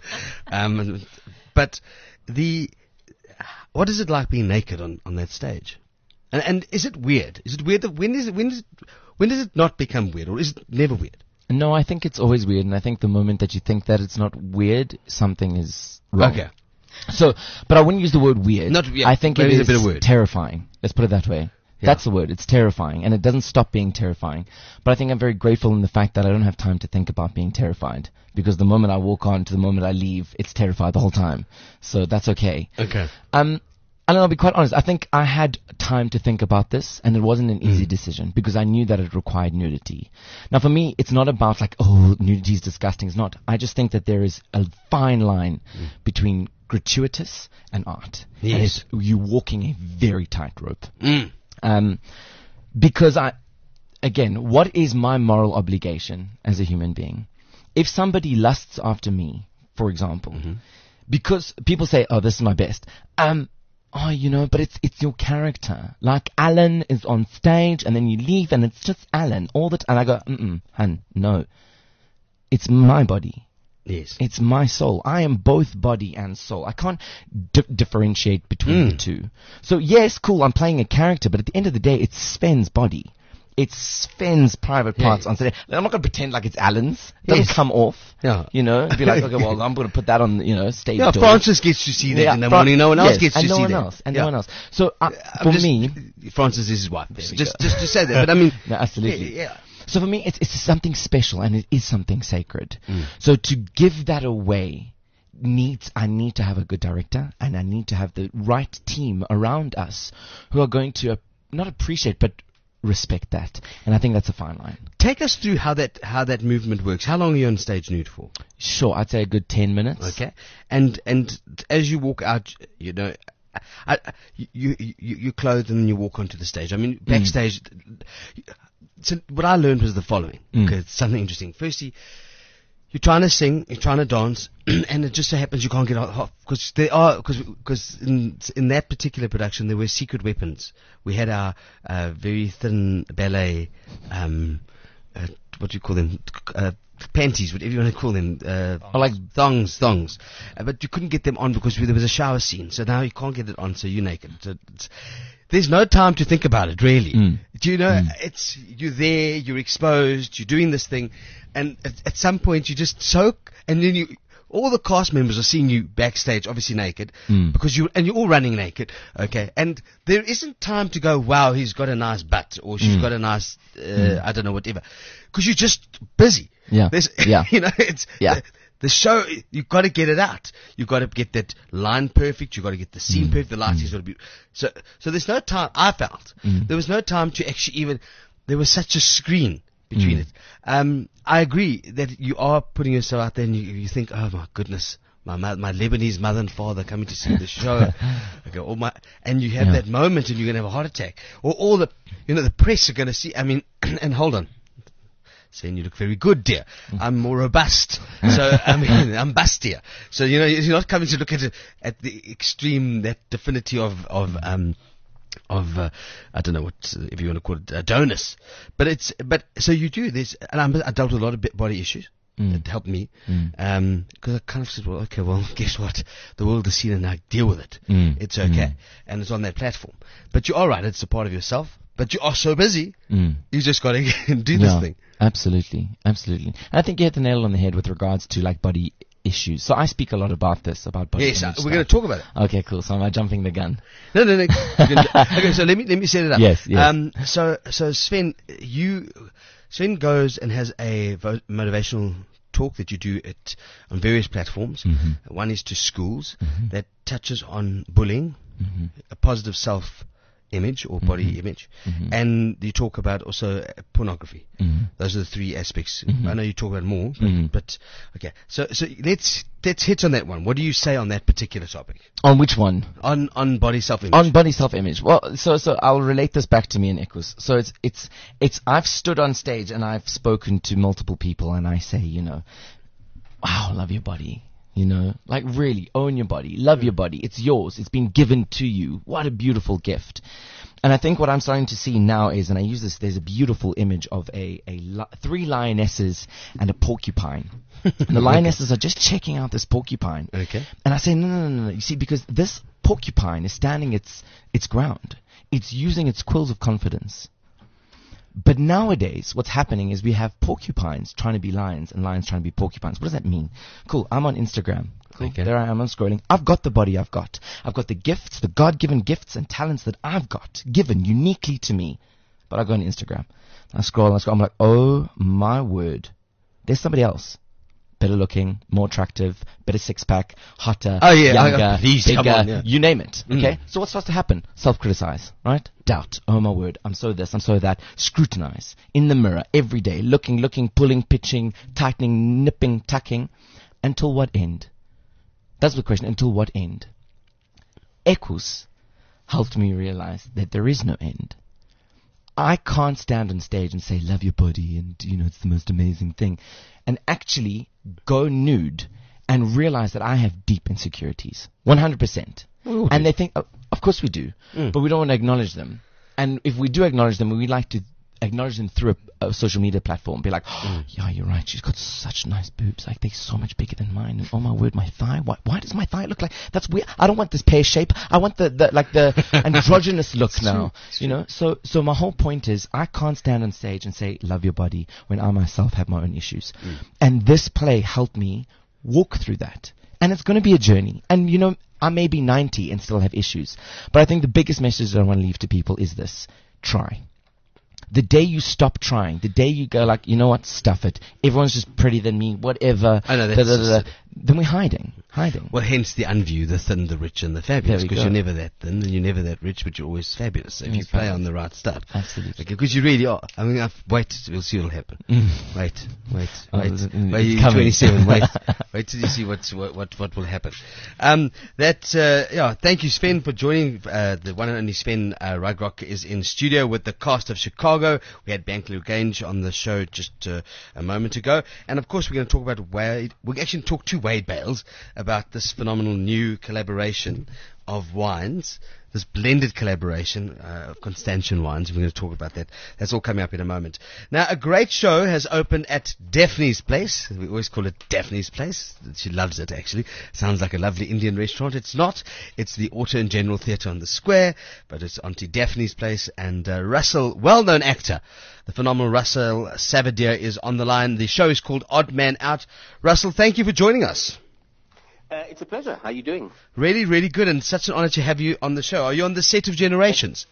Um, but the what is it like being naked on, on that stage? And, and is it weird? Is it weird that when is it when is it, when does it not become weird, or is it never weird? No, I think it's always weird, and I think the moment that you think that it's not weird, something is wrong. Okay. So, but I wouldn't use the word weird. Not, yeah, I think it maybe is it's a better word. terrifying. Let's put it that way. Yeah. That's the word. It's terrifying, and it doesn't stop being terrifying. But I think I'm very grateful in the fact that I don't have time to think about being terrified, because the moment I walk on to the moment I leave, it's terrified the whole time. So that's okay. Okay. Um, and I'll be quite honest. I think I had time to think about this, and it wasn't an easy mm. decision because I knew that it required nudity. Now, for me, it's not about like, oh, nudity is disgusting. It's not. I just think that there is a fine line mm. between gratuitous and art. Yes. And it's you walking a very tight rope. Mm. Um, because I, again, what is my moral obligation as a human being? If somebody lusts after me, for example, mm-hmm. because people say, oh, this is my best. Um, oh, you know, but it's it's your character. Like Alan is on stage and then you leave and it's just Alan all the time. And I go, mm-mm, hun, no. It's my body. Yes. It's my soul. I am both body and soul. I can't di- differentiate between mm. the two. So, yes, cool, I'm playing a character, but at the end of the day, it's Sven's body. It's Sven's private parts yeah. on stage. I'm not going to pretend like it's Alan's. It doesn't yes. come off. Yeah. You know, be like, okay, well, I'm going to put that on, you know, stage Yeah, door. Francis gets to see that yeah, in the Fran- morning. No one else yes, gets to and no see one that. else, and yeah. no one else. So, uh, I'm for just, me... Francis is his wife. So just, go. just to say that. But I mean... no, absolutely. Yeah. yeah. So for me, it's it's something special, and it is something sacred. Mm. So to give that away needs I need to have a good director, and I need to have the right team around us who are going to uh, not appreciate but respect that. And I think that's a fine line. Take us through how that how that movement works. How long are you on stage nude for? Sure, I'd say a good ten minutes. Okay, and and as you walk out, you know. I, I, you, you you clothed and then you walk onto the stage. I mean, backstage. Mm. So what I learned was the following. Mm. Okay, it's something interesting. Firstly, you're trying to sing, you're trying to dance, and it just so happens you can't get off because there are because because in in that particular production there were secret weapons. We had our uh, very thin ballet, um, uh, what do you call them? Uh, panties, whatever you want to call them, uh, or like thongs, thongs. Uh, but you couldn't get them on because there was a shower scene. So now you can't get it on, so you're naked. So it's, there's no time to think about it, really. Mm. Do you know? Mm. It's you're there, you're exposed, you're doing this thing, and at, at some point you just soak, and then you. All the cast members are seeing you backstage, obviously naked, mm. because you and you're all running naked, okay. And there isn't time to go, wow, he's got a nice butt, or she's mm. got a nice, uh, mm. I don't know, whatever, because you're just busy. Yeah, There's, yeah. you know, it's yeah. the, the show. You've got to get it out. You've got to get that line perfect. You've got to get the scene mm. perfect. The lighting's mm. got to be. So, so there's no time. I felt mm. there was no time to actually even. There was such a screen between mm. it. Um, I agree that you are putting yourself out there, and you, you think, oh my goodness. My my Lebanese mother and father coming to see the show, okay, or my, and you have yeah. that moment, and you're gonna have a heart attack, or all the, you know, the press are gonna see. I mean, and hold on, saying you look very good, dear. I'm more robust, so I mean, I'm bustier. So you know, you're not coming to look at it at the extreme, that definity of of um of uh, I don't know what uh, if you want to call it Adonis, but it's but so you do this, and I'm, I dealt with a lot of body issues. Mm. It helped me mm. um, because I kind of said, well, okay, well, guess what? The world has seen it now. Deal with it. Mm. It's okay, mm. and it's on that platform. But you're all right. It's a part of yourself. But you are so busy. Mm. You just got to do yeah, this thing. Absolutely, absolutely. And I think you hit the nail on the head with regards to like body issues. So I speak a lot about this, about body Yes, uh, image we're stuff. going to talk about it. Okay, cool. So am I jumping the gun? No, no, no. Okay, so let me let me set it up. Yes, yes. Um, so so Sven, you Sven goes and has a vo- motivational talk that you do at on various platforms. Mm-hmm. One is to schools mm-hmm. that touches on bullying, mm-hmm. a positive self image or body Mm-hmm. image, Mhm. and you talk about also uh, pornography. Mhm. Those are the three aspects. Mhm. I know you talk about more, but, Mhm. but okay. So so let's let's hit on that one. What do you say on that particular topic? On which one? On on body self-image. On body self-image. Well, so so I'll relate this back to me and Equus. So it's it's it's I've stood on stage and I've spoken to multiple people and I say, you know, wow, love your body. You know, like really own your body, love your body. It's yours. It's been given to you. What a beautiful gift. And I think what I'm starting to see now is, and I use this, there's a beautiful image of a, a li- three lionesses and a porcupine. And the lionesses are just checking out this porcupine. Okay. And I say, no, no, no, no. You see, because this porcupine is standing its its ground. It's using its quills of confidence. But nowadays, what's happening is we have porcupines trying to be lions and lions trying to be porcupines. What does that mean? Cool, I'm on Instagram. Cool, Okay. there I am, I'm scrolling. I've got the body I've got. I've got the gifts, the God-given gifts and talents that I've got, given uniquely to me. But I go on Instagram. I scroll, I scroll, I'm like, oh my word. There's somebody else. Better looking, more attractive, better six-pack, hotter, Oh, yeah, I- younger, please, come bigger, on, yeah. you name it. Mm. Okay? So what starts to happen? Self-criticize, right? Doubt. Oh my word, I'm so this, I'm so that. Scrutinize. In the mirror, every day, looking, looking, pulling, pitching, tightening, nipping, tucking. Until what end? That's the question. Until what end? Equus helped me realize that there is no end. I can't stand on stage and say, love your body and, you know, it's the most amazing thing. And actually go nude and realize that I have deep insecurities. one hundred percent. all And do. they think, oh, of course we do, Mm. but we don't want to acknowledge them. And if we do acknowledge them, we like to acknowledge them through a, a social media platform. Be like, oh, yeah, you're right. She's got such nice boobs. Like, they're so much bigger than mine. And, oh, my word, my thigh. Why, why does my thigh look like... That's weird. I don't want this pear shape. I want the, the like, the androgynous look now. You know? So, so my whole point is, I can't stand on stage and say, love your body, when I myself have my own issues. Mm. And this play helped me walk through that. And it's going to be a journey. And, you know, I may be ninety and still have issues. But I think the biggest message that I want to leave to people is this. Try. The day you stop trying, the day you go like, you know what, stuff it. Everyone's just prettier than me, whatever. I know, that's da, da, da, da. just- Then we're hiding. Hiding. Well, hence the unview, the thin, the rich, and the fabulous. There we Because go. you're never that thin, and you're never that rich, but you're always fabulous if you Yes, play fabulous. on the right stuff. Absolutely. Because you really are. I mean, I've, wait, we'll see what'll happen. Mm. Wait, wait, Oh, wait. it's- wait, it's you're coming. twenty-seven. Wait, wait till you see what's, what what what will happen. Um, that uh, yeah. Thank you, Sven, for joining. Uh, the one and only Sven uh, Rugrock is in studio with the cast of Chicago. We had Bank Lugange on the show just uh, a moment ago, and of course we're going to talk about Wade. We actually talk to Wade Bales about this phenomenal new collaboration of wines, this blended collaboration uh, of Constantian wines. We're going to talk about that. That's all coming up in a moment. Now, a great show has opened at Daphne's Place. We always call it Daphne's Place. She loves it, actually. Sounds like a lovely Indian restaurant. It's not. It's the Auto and General Theatre on the Square, but it's Auntie Daphne's Place. And uh, Russell, well-known actor, the phenomenal Russell Savadir, is on the line. The show is called Odd Man Out. Russell, thank you for joining us. Uh, it's a pleasure. How are you doing? Really, really good, and such an honor to have you on the show. Are you on the set of Generations?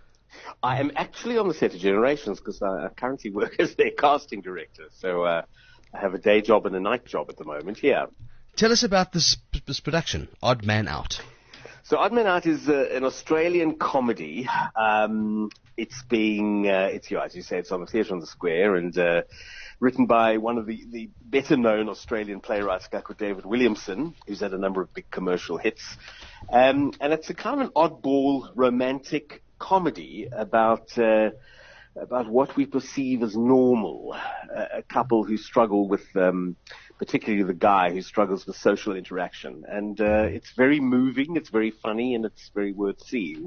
I am actually on the set of Generations because I currently work as their casting director. So uh, I have a day job and a night job at the moment, yeah. Tell us about this, this production, Odd Man Out. So Odd Man Out is uh, an Australian comedy. Um, it's being, uh, it's, yeah, as you say, it's on the Theatre on the Square, and uh, written by one of the, the better-known Australian playwrights, a guy called David Williamson, who's had a number of big commercial hits. Um, and it's a kind of an oddball romantic comedy about uh, about what we perceive as normal. Uh, a couple who struggle with, um, particularly the guy who struggles with social interaction. And uh, it's very moving, it's very funny, and it's very worth seeing.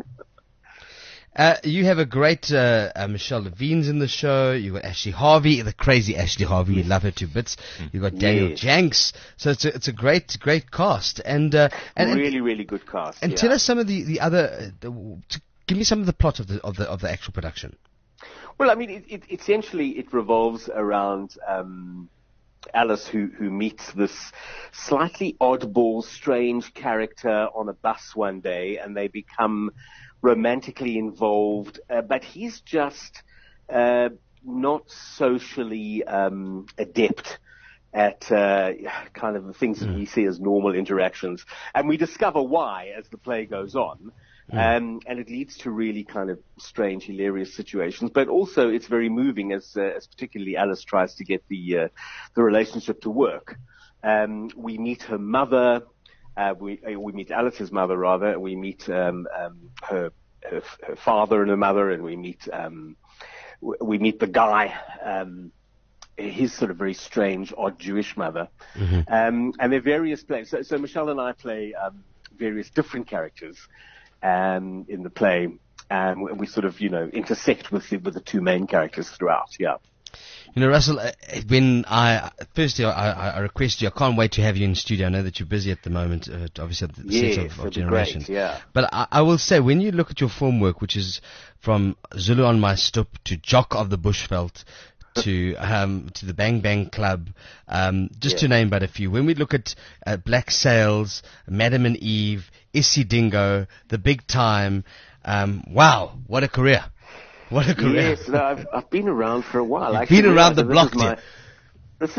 Uh, you have a great uh, uh, Michelle Levine's in the show. You've got Ashley Harvey, the crazy Ashley Harvey. We love her to bits. You've got Daniel Yes. Janks. So it's a, it's a great, great cast. And uh, and, and- really, really good cast. and yeah. tell us some of the the other. Uh, the, to give me some of the plot of the of the of the actual production. Well, I mean, it, it, essentially it revolves around um, Alice, who, who meets this slightly oddball, strange character on a bus one day, and they become romantically involved. Uh, but he's just uh, not socially um, adept at uh, kind of the things that we see as normal interactions. And we discover why as the play goes on. Mm. Um, and it leads to really kind of strange, hilarious situations. But also it's very moving as, uh, as particularly Alice tries to get the, uh, the relationship to work. Um, we meet her mother. Uh, we, uh, we meet Alice's mother, rather. We meet, um, um, her, her, her father and her mother, and we meet, um, w- we meet the guy, um, his sort of very strange, odd Jewish mother. Mm-hmm. Um, and there are various plays. So, so Michelle and I play, um, various different characters, um, in the play. And we, we sort of, you know, intersect with the, with the two main characters throughout, yeah. You know, Russell, uh, when I, firstly, I, I request you, I can't wait to have you in studio. I know that you're busy at the moment, uh, obviously at the yes, set of, of it'd be Generations. Great, yeah. But I, I will say, when you look at your film work, which is from Zulu on My Stoep to Jock of the Bushveld, to um, to the Bang Bang Club, um, just yeah. to name but a few. When we look at uh, Black Sails, Madam and Eve, Issy Dingo, The Big Time, um, wow, what a career. What a career. Yes, no, I've, I've been around for a while. You've I been around the block, this is my, this is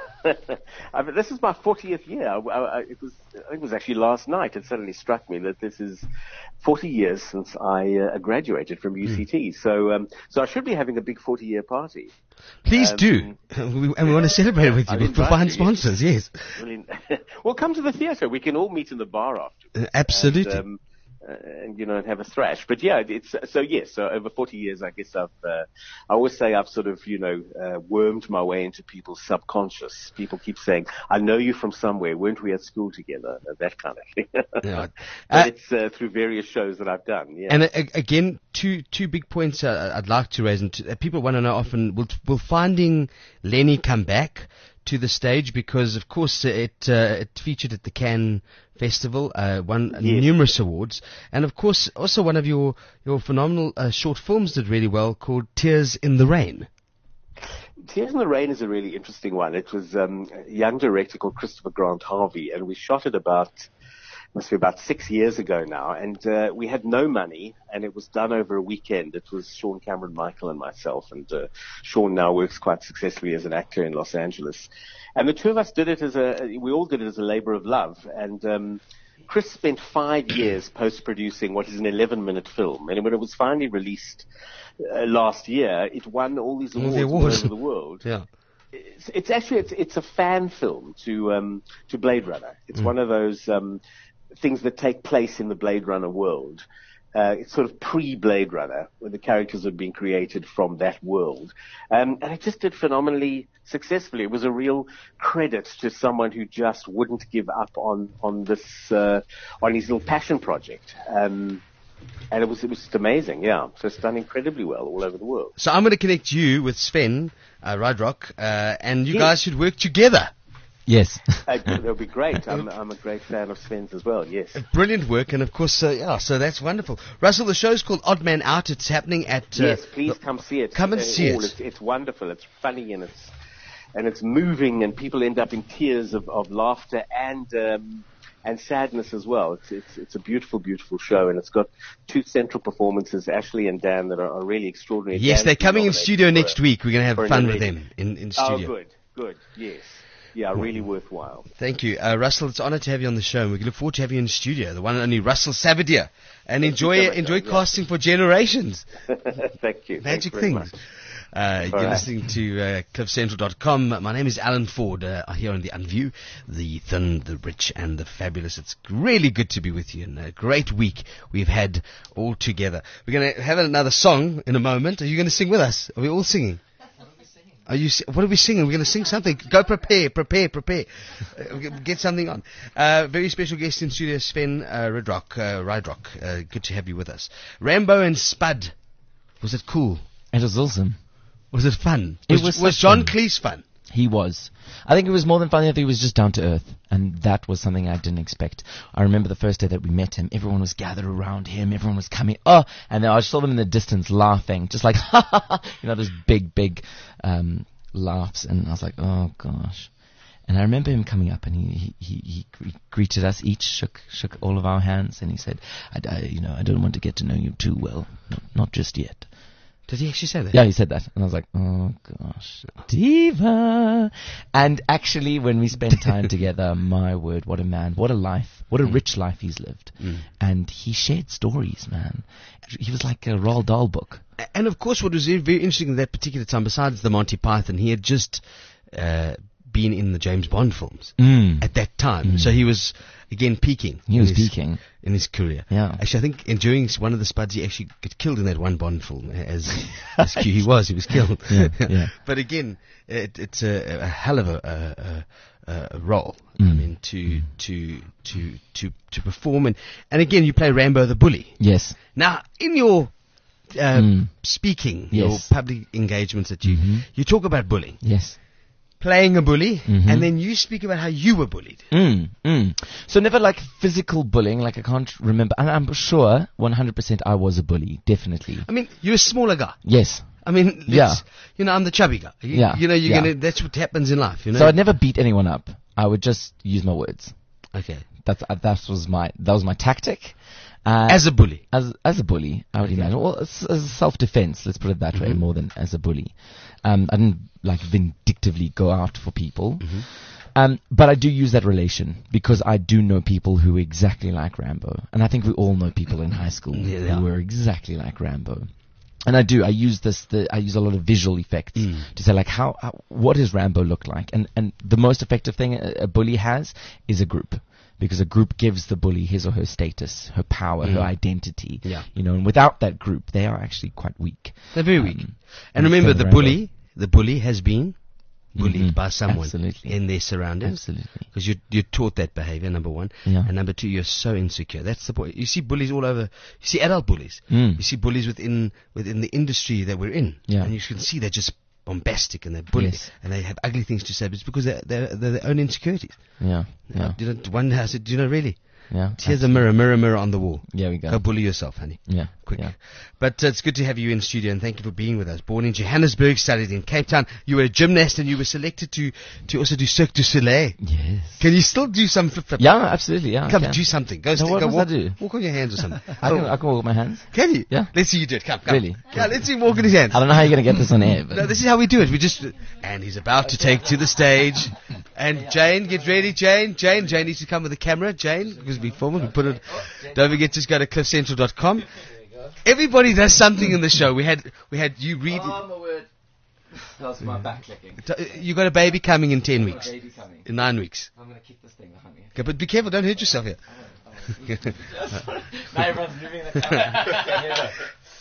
I mean, this is my fortieth year. I, I, it was, I think it was actually last night. It suddenly struck me that this is forty years since I uh, graduated from U C T. Mm. So, um, so I should be having a big forty-year party. Please um, do, we, and we want to celebrate it with you. We'll find sponsors. Yes. Well, well, come to the theatre. We can all meet in the bar after. Uh, absolutely. And, um, Uh, and you know, and have a thrash. But yeah, it's so yes. So over forty years, I guess I've. Uh, I always say I've sort of, you know, uh, wormed my way into people's subconscious. People keep saying, "I know you from somewhere. Weren't we at school together?" That kind of thing. Yeah. But uh, it's uh, through various shows that I've done. Yeah. And uh, again, two two big points uh, I'd like to raise, and to, uh, people want to know often: will will finding Lenny come back to the stage? Because of course it uh, it featured at the Cannes Festival, uh, won yes. numerous awards, and of course also one of your your phenomenal uh, short films did really well, called Tears in the Rain. Tears in the Rain is a really interesting one. It was um, a young director called Christopher Grant Harvey, and we shot it about must be about six years ago now, and uh, we had no money, and it was done over a weekend. It was Sean Cameron Michael and myself, and uh, Sean now works quite successfully as an actor in Los Angeles. And the two of us did it as a, we all did it as a labor of love, and um, Chris spent five years post-producing what is an eleven-minute film, and when it was finally released uh, last year, it won all these awards all, the awards. all over the world. Yeah. It's, it's actually, it's, it's a fan film to, um, to Blade Runner. It's mm. one of those, um, things that take place in the Blade Runner world. Uh, it's sort of pre-Blade Runner, where the characters had been created from that world. Um, and it just did phenomenally successfully. It was a real credit to someone who just wouldn't give up on, on this, uh, on his little passion project. Um, and it was, it was just amazing, yeah. So it's done incredibly well all over the world. So I'm going to connect you with Sven, uh, Rydrock, uh, and you yes. guys should work together. Yes. uh, that'll be great. I'm, I'm a great fan of Sven's as well, yes. Brilliant work, and of course, uh, yeah, so that's wonderful. Russell, the show's called Odd Man Out. It's happening at... Uh, yes, please come see it. Come and uh, see all. it. It's, it's wonderful. It's funny, and it's and it's moving, and people end up in tears of, of laughter and um, and sadness as well. It's, it's it's a beautiful, beautiful show, and it's got two central performances, Ashley and Dan, that are, are really extraordinary. Yes, Dan's they're coming in studio a, next week. We're going to have fun with event. them in, in studio. Oh, good, good, yes. Yeah, really worthwhile. Thank you. Uh, Russell, it's an honor to have you on the show, and we look forward to having you in the studio, the one and only Russell Savadier. And Thank enjoy so much, enjoy yeah. casting for Generations. Thank you. Magic Thanks things. Uh, you're right. listening to uh, cliff central dot com. My name is Alan Ford, uh, here on The Unview, the thin, the rich, and the fabulous. It's really good to be with you, and a great week we've had all together. We're going to have another song in a moment. Are you going to sing with us? Are we all singing? Are you? What are we singing? We're going to sing something. Go prepare, prepare, prepare. Uh, get something on. Uh, very special guest in studio, Sven uh, Rydrock. Uh, Rydrock. Uh, good to have you with us. Rambo and Spud. Was it cool? It was awesome. Was it fun? It Was, was was such John fun. Cleese fun? He was. I think it was more than funny. I think he was just down to earth, and that was something I didn't expect. I remember the first day that we met him, everyone was gathered around him, everyone was coming, oh, and then I saw them in the distance laughing, just like, ha ha ha, you know, those big, big um, laughs, and I was like, oh gosh. And I remember him coming up, and he he, he, he greeted us each, shook shook all of our hands, and he said, I, I, you know, I don't want to get to know you too well, not, not just yet. Did he actually say that? Yeah, he said that. And I was like, oh gosh, diva. And actually, when we spent time together, my word, what a man, what a life, what a Mm. rich life he's lived. Mm. And he shared stories, man. He was like a Roald Dahl book. And of course, what was very very interesting at that particular time, besides the Monty Python, he had just uh, been in the James Bond films Mm. at that time. Mm. So he was, again, peaking. He in was his, peaking. in his career. Yeah. Actually, I think in during one of the spuds, he actually got killed in that one Bond film. As, as Q, he was, he was killed. Yeah, yeah. But again, it, it's a, a hell of a, a, a, a role. Mm. I mean, to to to to to perform, and and again, you play Rambo the bully. Yes. Now, in your uh, Mm. speaking, Yes. your public engagements that you Mhm. you talk about bullying, Yes. playing a bully, Mhm. and then you speak about how you were bullied. Mm, mm. So never like physical bullying, like I can't remember. And I'm sure one hundred percent I was a bully, definitely. I mean, you're a smaller guy. Yes. I mean, Yeah. let's- you know, I'm the chubby guy. You, Yeah, you know, you're yeah. gonna. That's what happens in life. You know. So I'd never beat anyone up. I would just use my words. Okay. That's uh, that was my that was my tactic. Uh, As a bully. as as a bully, I would Okay. imagine. Well, as, as self defense, let's put it that way, Mhm. more than as a bully. Um, I didn't like vindictively go out for people. Mhm. Um, but I do use that relation because I do know people who are exactly like Rambo, and I think we all know people in high school Yeah, they who are. were exactly like Rambo. And I do. I use this. The, I use a lot of visual effects Mm. to say like how, how. What does Rambo look like? And and the most effective thing a, a bully has is a group, because a group gives the bully his or her status, her power, her Mm. identity. Yeah. You know, and without that group, they are actually quite weak. They're very weak. Um, And remember, instead the of Rambo. bully, the bully has been bullied Mhm. by someone Absolutely. in their surroundings. Absolutely. Because you you're taught that behavior, number one. Yeah. And number two, you're so insecure. That's the point. You see bullies all over. You see adult bullies. Mm. You see bullies within within the industry that we're in. Yeah. And you can see they're just bombastic and they're bullying. Yes. And they have ugly things to say, but it's because they're, they're, they're their own insecurities. Yeah. Yeah. Uh, you know, one has it, do you know, really? Yeah. Here's a mirror, mirror, mirror on the wall. Yeah, we go. Go bully yourself, honey. Yeah. Quick. Yeah. But uh, it's good to have you in studio, and thank you for being with us. Born in Johannesburg, studied in Cape Town. You were a gymnast, and you were selected to, to also do Cirque du Soleil. Yes. Can you still do some flip flip? Yeah, absolutely. Yeah. I Come, can. do something. Go, So st- what go must walk, I do? walk on your hands or something. I can, Oh, I can walk with my hands. can you? Yeah. Let's see you do it. Come, come. Really? Yeah, let's see him walk on his hands. I don't know how you're going to get this on air, but No, this is how we do it. We just, and he's about to take to the stage. And Jane, get ready, Jane. Jane, Jane needs to come with the camera. Jane, because we film it, we put it. Don't forget, just go to cliff central dot com. Everybody does something in the show. We had, we had you read. my word. That was my back clicking. T- You got a baby coming in ten weeks, Baby coming. in nine weeks. I'm going to kick this thing behind me. Okay, but be careful, don't hurt yourself here. Now everyone's moving the camera.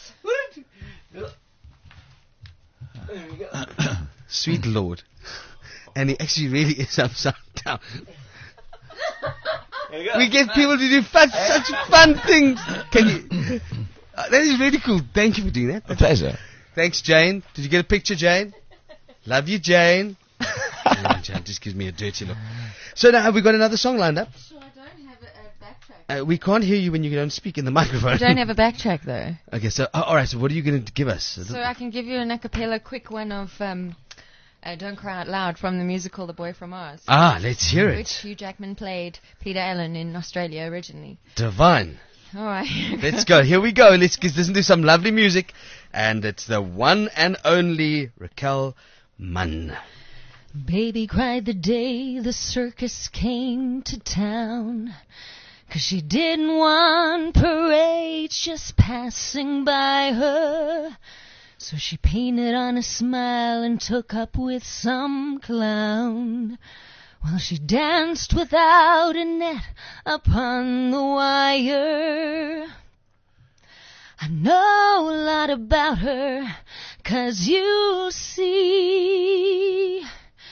There we go. Sweet Lord. And he actually really is upside down. There we go. We get people to do fun, such fun things. Can you? Uh, that is really cool. Thank you for doing that. A pleasure. Thanks, Jane. Did you get a picture, Jane? Love you, Jane. Oh, Jane just gives me a dirty look. So now have we got another song lined up? Sure, I don't have a, a backtrack. Uh, we can't hear you when you don't speak in the microphone. I don't have a backtrack though. Okay, so uh, all right. So what are you going to give us? So I can give you an a cappella quick one of um, uh, Don't Cry Out Loud from the musical The Boy From Mars. Ah, let's hear it. Which Hugh Jackman played Peter Allen in Australia originally. Divine. All right. Let's go. Here we go. Let's get- listen to some lovely music. And it's the one and only Raquel Mann. Baby cried the day the circus came to town, 'cause she didn't want parades just passing by her. So she painted on a smile and took up with some clown. Well, she danced without a net upon the wire. I know a lot about her, 'cause you see,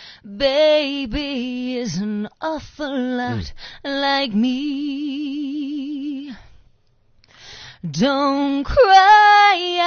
baby is an awful lot like me. Don't cry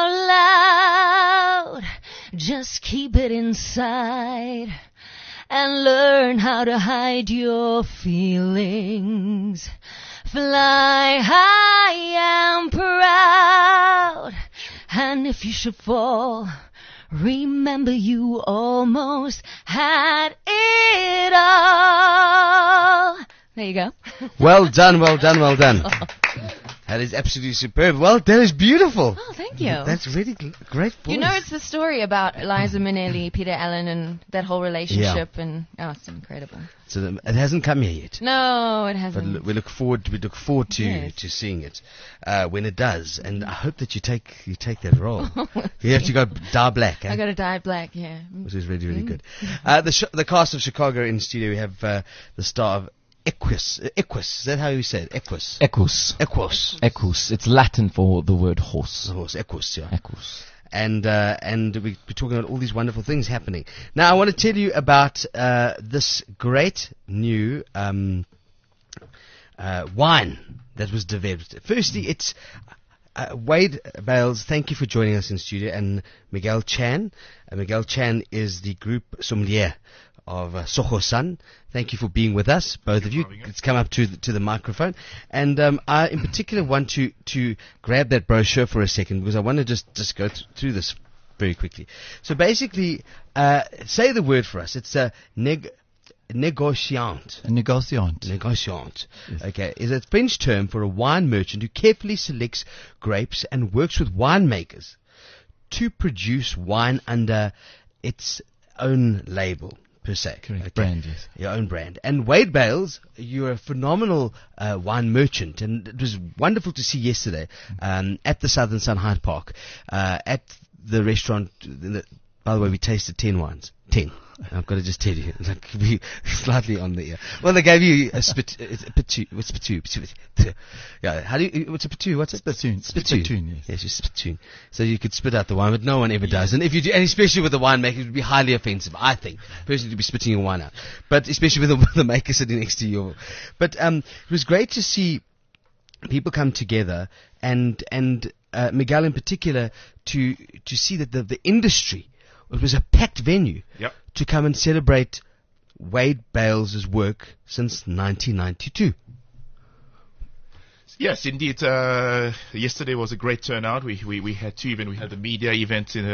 out loud, just keep it inside and learn how to hide your feelings. Fly high and proud, and if you should fall, remember you almost had it all. There you go. Well done, well done, well done. That is absolutely superb. Well, that is beautiful. Oh, thank you. That's really gl- great voice. You know, it's the story about Liza Minnelli, Peter Allen, and that whole relationship, Yeah. and oh, it's incredible. So the, it hasn't come here yet. No, it But hasn't. l- we look forward. We look forward to Yes. to seeing it uh, when it does, and I hope that you take you take that role. You have to go dye black, eh? I got to dye black, yeah. Which is really really Mm. good. Uh, the sh- the cast of Chicago in studio. We have uh, the star of Equus. Uh, Equus. Is that how you say it? Equus. Equus. Equus. Equus. It's Latin for the word horse. The horse. Equus. Yeah. Equus. and uh, and we, we're talking about all these wonderful things happening. Now, I want to tell you about uh, this great new um, uh, wine that was developed. Firstly, it's uh, Wade Bales. Thank you for joining us in studio, and Miguel Chan. Uh, Miguel Chan is the group sommelier of uh, Soho-san. Thank you for being with us, both of you. Let's come up to the, to the microphone. And um, I, in particular, want to, to grab that brochure for a second because I want to just, just go th- through this very quickly. So basically, uh, say the word for us. It's a neg- négociant. A négociant. Négociant. Yes. Okay. Is a French term for a wine merchant who carefully selects grapes and works with winemakers to produce wine under its own label. Per se. Correct. Okay. Brand, yes. Your own brand. And Wade Bales, you're a phenomenal uh, wine merchant, and it was wonderful to see yesterday um, at the Southern Sun Hyde Park, uh, at the restaurant. The, by the way, we tasted ten wines. Ten. I've got to just tell you, like, we slightly on the ear. Well, they gave you a spit, a spittoon. What's spittoon? Spittoon. Yeah, how do you, what's a spittoon? What's it? Spittoon. Spittoon. Spittoon, yes. Yes, you spittoon. So you could spit out the wine, but no one ever does. And if you do, and especially with the winemaker, it would be highly offensive, I think, personally, to be spitting your wine out. But especially with the, with the maker sitting next to you. But um, it was great to see people come together, and and uh, Miguel in particular, to to see that the the industry, it was a packed venue. Yep. To come and celebrate Wade Bales' work since nineteen ninety-two. Yes, indeed. Uh, yesterday was a great turnout. We, we, we had two events. We had the media event in,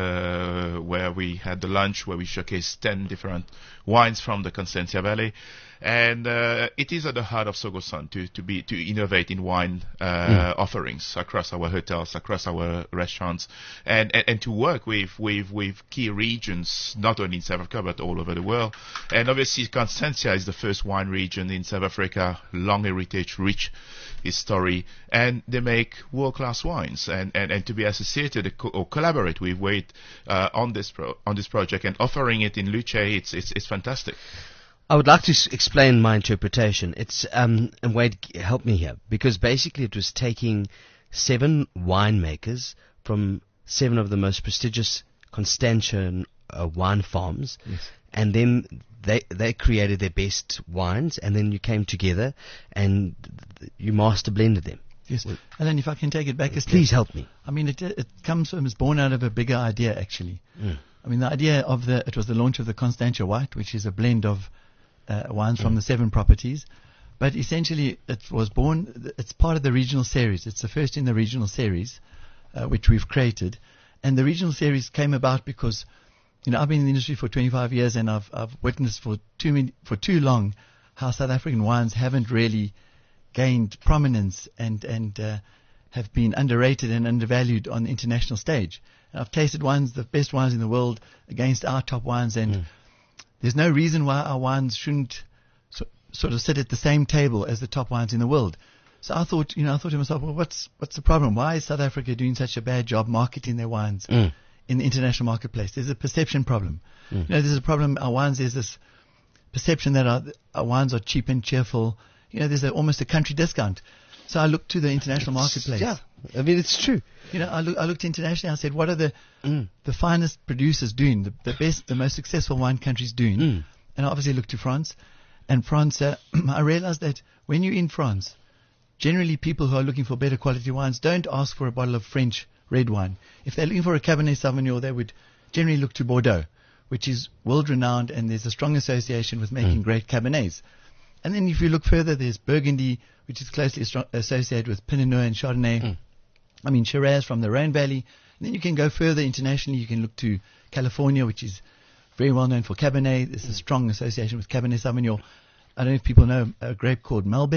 uh, where we had the lunch where we showcased ten different wines from the Constantia Valley. And uh, it is at the heart of Soho-san to, to be to innovate in wine uh, mm. offerings across our hotels, across our restaurants, and, and, and to work with, with with key regions, not only in South Africa but all over the world. And obviously, Constantia is the first wine region in South Africa, long heritage, rich history, and they make world-class wines. And, and, and to be associated or collaborate with Wade uh, on this pro- on this project and offering it in Luce, it's it's, it's fantastic. I would like to s- explain my interpretation. It's um, and Wade, help me here, because basically it was taking seven winemakers from seven of the most prestigious Constantian uh, wine farms, yes. and then they they created their best wines, and then you came together and th- you master blended them. Yes, and then if I can take it back a step, please help me. I mean, it it comes from, it's born out of a bigger idea actually. Mm. I mean, the idea of the it was the launch of the Constantia White, which is a blend of Uh, wines from the seven properties, but essentially it was born, it's part of the regional series. It's the first in the regional series, uh, which we've created, and the regional series came about because, you know, I've been in the industry for twenty-five years, and I've I've witnessed for too many, for too long how South African wines haven't really gained prominence and and uh, have been underrated and undervalued on the international stage. And I've tasted wines, the best wines in the world, against our top wines, and mm. there's no reason why our wines shouldn't so, sort of sit at the same table as the top wines in the world. So I thought, you know, I thought to myself, well, what's what's the problem? Why is South Africa doing such a bad job marketing their wines mm. in the international marketplace? There's a perception problem. Mm. You know, there's a problem. Our wines, there's this perception that our, our wines are cheap and cheerful. You know, there's a, almost a country discount. So I looked to the international marketplace. Yeah, I mean, it's true. You know, I, look, I looked internationally. I said, what are the mm. the finest producers doing, the, the best, the most successful wine countries doing? Mm. And I obviously looked to France. And France, uh, I realized that when you're in France, generally people who are looking for better quality wines don't ask for a bottle of French red wine. If they're looking for a Cabernet Sauvignon, they would generally look to Bordeaux, which is world-renowned, and there's a strong association with making mm. great Cabernets. And then if you look further, there's Burgundy, which is closely astro- associated with Pinot Noir and Chardonnay. Mm. I mean, Shiraz from the Rhone Valley. And then you can go further internationally. You can look to California, which is very well known for Cabernet. There's a strong association with Cabernet Sauvignon. I don't know if people know a grape called Malbec.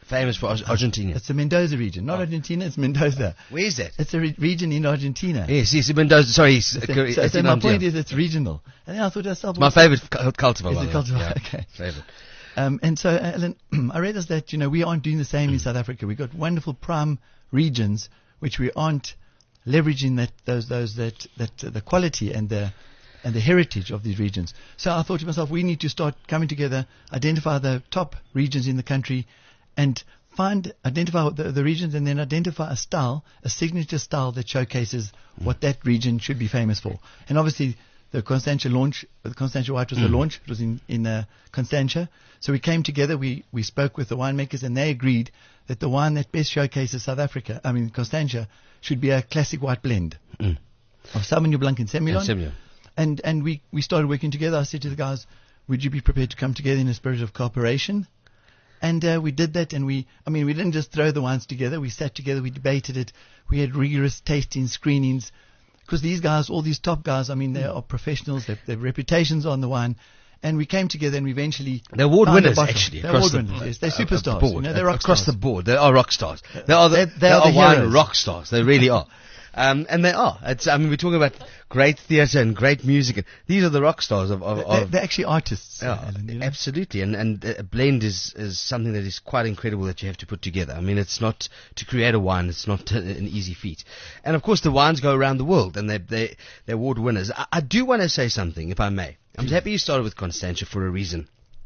Famous for Ar- Argentina. It's the Mendoza region, not Argentina. It's Mendoza. Where is that? It's a re- region in Argentina. Yes, yes, Mendoza. Sorry, it's, So, uh, so, it's so in my Argentina. point is, it's regional. And then I thought to myself, It's my what's- favorite cu- cultivar. Is by it the way. cultivar? Yeah, Okay. favorite. Um, and so, Alan, I realized that, you know, we aren't doing the same in South Africa. We've got wonderful prime regions, which we aren't leveraging that, those, those, that, that, uh, the quality and the, and the heritage of these regions. So I thought to myself, we need to start coming together, identify the top regions in the country, and find, identify the, the regions, and then identify a style, a signature style that showcases mm. what that region should be famous for. And obviously, the Constantia launch, the Constantia White was mm. the launch. It was in, in uh, Constantia. So we came together, we, we spoke with the winemakers, and they agreed that the wine that best showcases South Africa, I mean Constantia, should be a classic white blend mm. of Sauvignon Blanc and Semillon. Yeah, Semillon. And, and we, we started working together. I said to the guys, would you be prepared to come together in a spirit of cooperation? And uh, we did that, and we, I mean, we didn't just throw the wines together. We sat together, we debated it. We had rigorous tasting screenings. Because these guys, all these top guys, I mean, they are professionals. They have reputations on the wine. And we came together and we eventually... They're award found a winners, bottle. actually. They're across award the, winners, yes. They're uh, superstars. Board, You know, they're rock across stars. the board. They are rock stars. They are the, They're- they they're are the wine heroes. rock stars. They really are. Um, and they are. It's, I mean, we're talking about great theatre and great music. And these are the rock stars of... of, They're, of they're actually artists. Yeah, Alan, you know? absolutely. And and a blend is, is something that is quite incredible that you have to put together. I mean, it's not to create a wine. It's not uh, an easy feat. And of course, the wines go around the world, and they they they're award winners. I, I do want to say something, if I may. I'm happy you started with Constantia for a reason.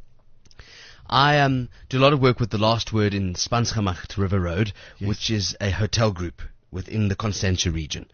I um, do a lot of work with The Last Word in Spansgemacht River Road, yes. which is a hotel group within the Constantia region.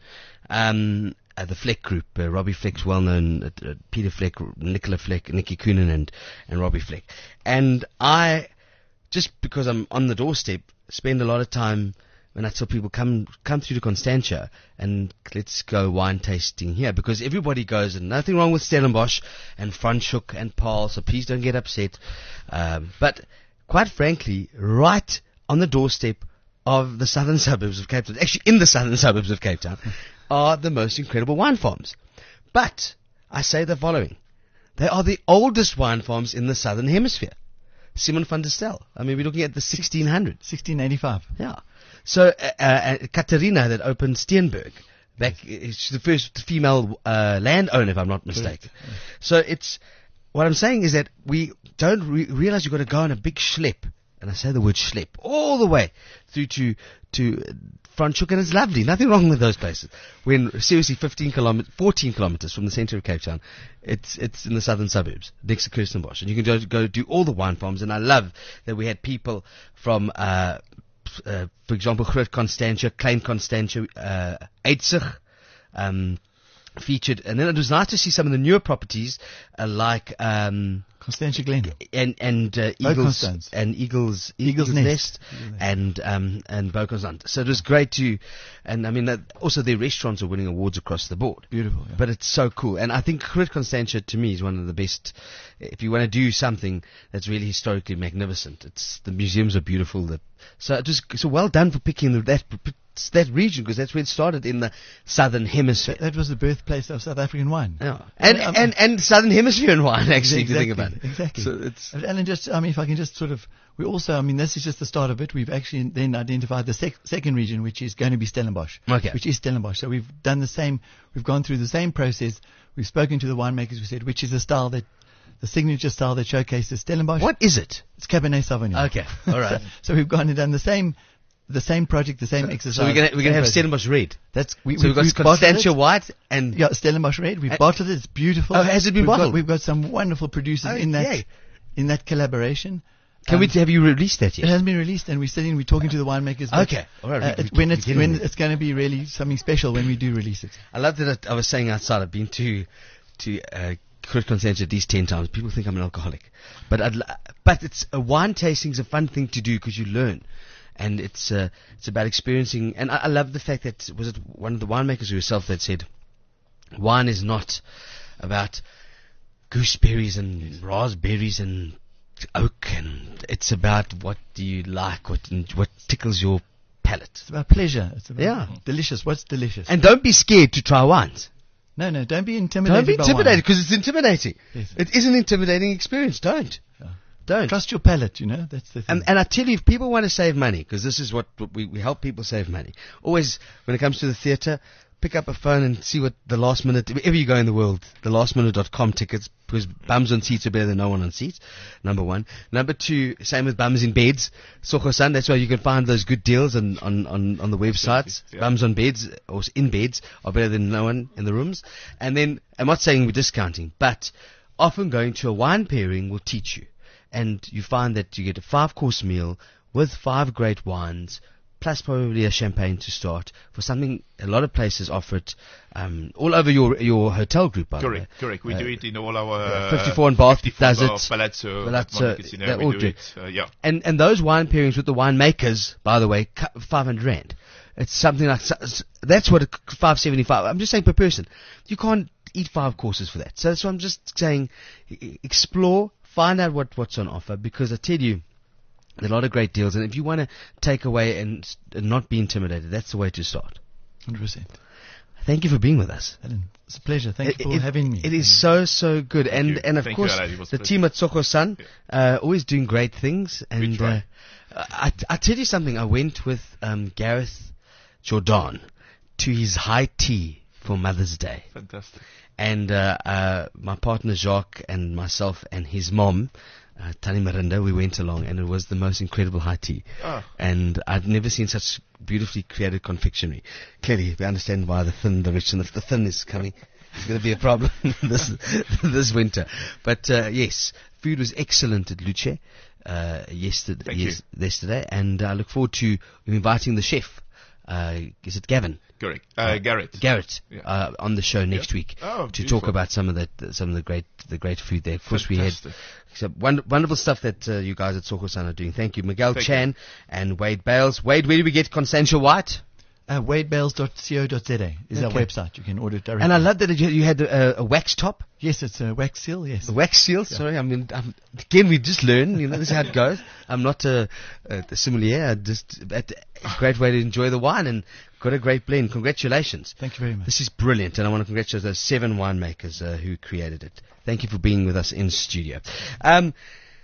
Um, uh, the Fleck Group, uh, Robbie Fleck's well-known, uh, uh, Peter Fleck, Nicola Fleck, Nicky Coonan, and, and Robbie Fleck. And I, just because I'm on the doorstep, spend a lot of time when I tell people, come come through to Constantia and let's go wine tasting here, because everybody goes, and nothing wrong with Stellenbosch and Franschhoek and Paarl, so please don't get upset. Um, but quite frankly, right on the doorstep of the southern suburbs of Cape Town, actually in the southern suburbs of Cape Town, are the most incredible wine farms. But I say the following. They are the oldest wine farms in the southern hemisphere. Simon van der Stel. I mean, we're looking at the sixteen hundreds. sixteen eighty-five. Yeah. So, uh, uh, Katerina that opened Steenberg, back, she's the first female uh, landowner, if I'm not mistaken. Yeah. So it's, what I'm saying is that we don't re- realize you've got to go on a big schlep, and I say the word schlep, all the way through to, to Franschhoek, and it's lovely, nothing wrong with those places. When seriously fifteen kilometers, fourteen kilometers from the center of Cape Town, it's it's in the southern suburbs, next to Kirstenbosch, and you can go, go do all the wine farms, and I love that we had people from, uh, Uh, for example, Groot Constantia, Klein Constantia, uh, Eitzig, um, featured. And then it was nice to see some of the newer properties, uh, like, um, Constantia Glen. And, and, uh, Eagles, and Eagles, Eagles, Eagles Nest, Nest. and, um, and Beauconzant. So it was great to, and I mean, uh, also their restaurants are winning awards across the board. Beautiful. Yeah. But it's so cool. And I think Groot Constantia to me is one of the best, if you want to do something that's really historically magnificent. It's, the museums are beautiful. The, so it was, so well done for picking the, that, that region, because that's where it started in the southern hemisphere. That, that was the birthplace of South African wine. Yeah. And, and, and, and southern hemisphere wine, actually, exactly, if you think about it. Exactly. So it's, and just, I mean, if I can just sort of, we also, I mean, this is just the start of it. We've actually then identified the sec- second region, which is going to be Stellenbosch. Okay. Which is Stellenbosch. So we've done the same, we've gone through the same process. We've spoken to the winemakers. We said, which is the style that, the signature style that showcases Stellenbosch. What is it? It's Cabernet Sauvignon. Okay. All right. so, so we've gone and done the same, the same project, the same so, exercise. So we're gonna we're gonna have project. Stellenbosch Red. That's we, so we, we've got we've Constantia White and yeah, Stellenbosch Red. We've bottled it. It's beautiful. Oh, has it been we've bottled? Got, we've got some wonderful producers oh, in that yay. in that collaboration. Can um, we have you released that yet? It hasn't been released, and we're sitting. We're talking to the winemakers. Okay, all right. Uh, we, it, we, when we it's when it. it's going to be really something special when we do release it. I love that. I was saying outside. I've been to to. Uh, Groot Constantia at least ten times. People think I'm an alcoholic, but I'd, but it's a wine tasting is a fun thing to do because you learn, and it's uh, it's about experiencing. And I, I love the fact that was it one of the winemakers herself that said, wine is not about gooseberries and raspberries and oak, and it's about what do you like, what what tickles your palate. It's about pleasure. It's about yeah, delicious. What's delicious? And don't be scared to try wines. No, no, don't be intimidated. Don't be intimidated because it's intimidating. Yes. It is an intimidating experience. Don't. Yeah. Don't. Trust your palate, you know. That's the thing. And, and I tell you, if people want to save money, because this is what what we, we help people save money. Always, when it comes to the theatre, pick up a phone and see what the last minute, wherever you go in the world, the last minute dot com tickets, because bums on seats are better than no one on seats, number one. Number two, same with bums in beds. Soko-san, that's why you can find those good deals on, on, on, on the websites. Yeah. Bums on beds, or in beds, are better than no one in the rooms. And then, I'm not saying we're discounting, but often going to a wine pairing will teach you. And you find that you get a five-course meal with five great wines, plus probably a champagne to start, for something a lot of places offer it um, all over your your hotel group, by Correct, the way. correct. We Uh, do it in all our... uh, Uh, fifty-four in Bath fifty-four does Bath, it. Palazzo, Palazzo, Monte Cassino, they we all do do it. Uh, yeah. And and those wine pairings with the winemakers, by the way, cu- five hundred rand. It's something like... s- s- That's what a c- five seventy-five... I'm just saying per person. You can't eat five courses for that. So, so I'm just saying, e- explore, find out what, what's on offer, because I tell you, there are a lot of great deals, and if you want to take away and, s- and not be intimidated, that's the way to start. one hundred percent. Thank you for being with us. Alan, it's a pleasure. Thank It- you for it- having me. It is so, so good. Thank and you. and of Thank you, course, Alan. It was the a team at Soko-san, uh, always doing great things. We And try. uh, I, I tell you something, I went with um, Gareth Jordan to his high tea for Mother's Day. Fantastic. And uh, uh, my partner Jacques and myself and his mom, uh, Tani Marinda, we went along, and it was the most incredible high tea. Ah. And I'd never seen such beautifully created confectionery. Clearly, we understand why the thin, the rich, and the, the thin is coming. It's going to be a problem this this winter. But uh, yes, food was excellent at Luce uh, yesterday, Thank yes, yesterday, and I look forward to inviting the chef. Uh, is it Gavin? Correct. Uh, Garrett. Garrett Yeah. uh, on the show next Yeah. week Oh, to beautiful. talk about some of the some of the great the great food there. Of course, Fantastic. we had some wonder, wonderful stuff that uh, you guys at Soko-san are doing. Thank you, Miguel Thank Chan and Wade Bales. Wade, where do we get Constantia White? Uh, wade bales dot co dot z a is our Okay. website. You can order it directly. And I love that you you had a, a wax top, Yes, it's a wax seal, yes. a wax seal. Sorry, I mean I'm, again we just learn. You know, this is how it goes. I'm not a, a sommelier. I just but it's a great way to enjoy the wine and got a great blend. Congratulations. Thank you very much. This is brilliant, and I want to congratulate those seven winemakers uh, who created it. Thank you for being with us in studio. Um,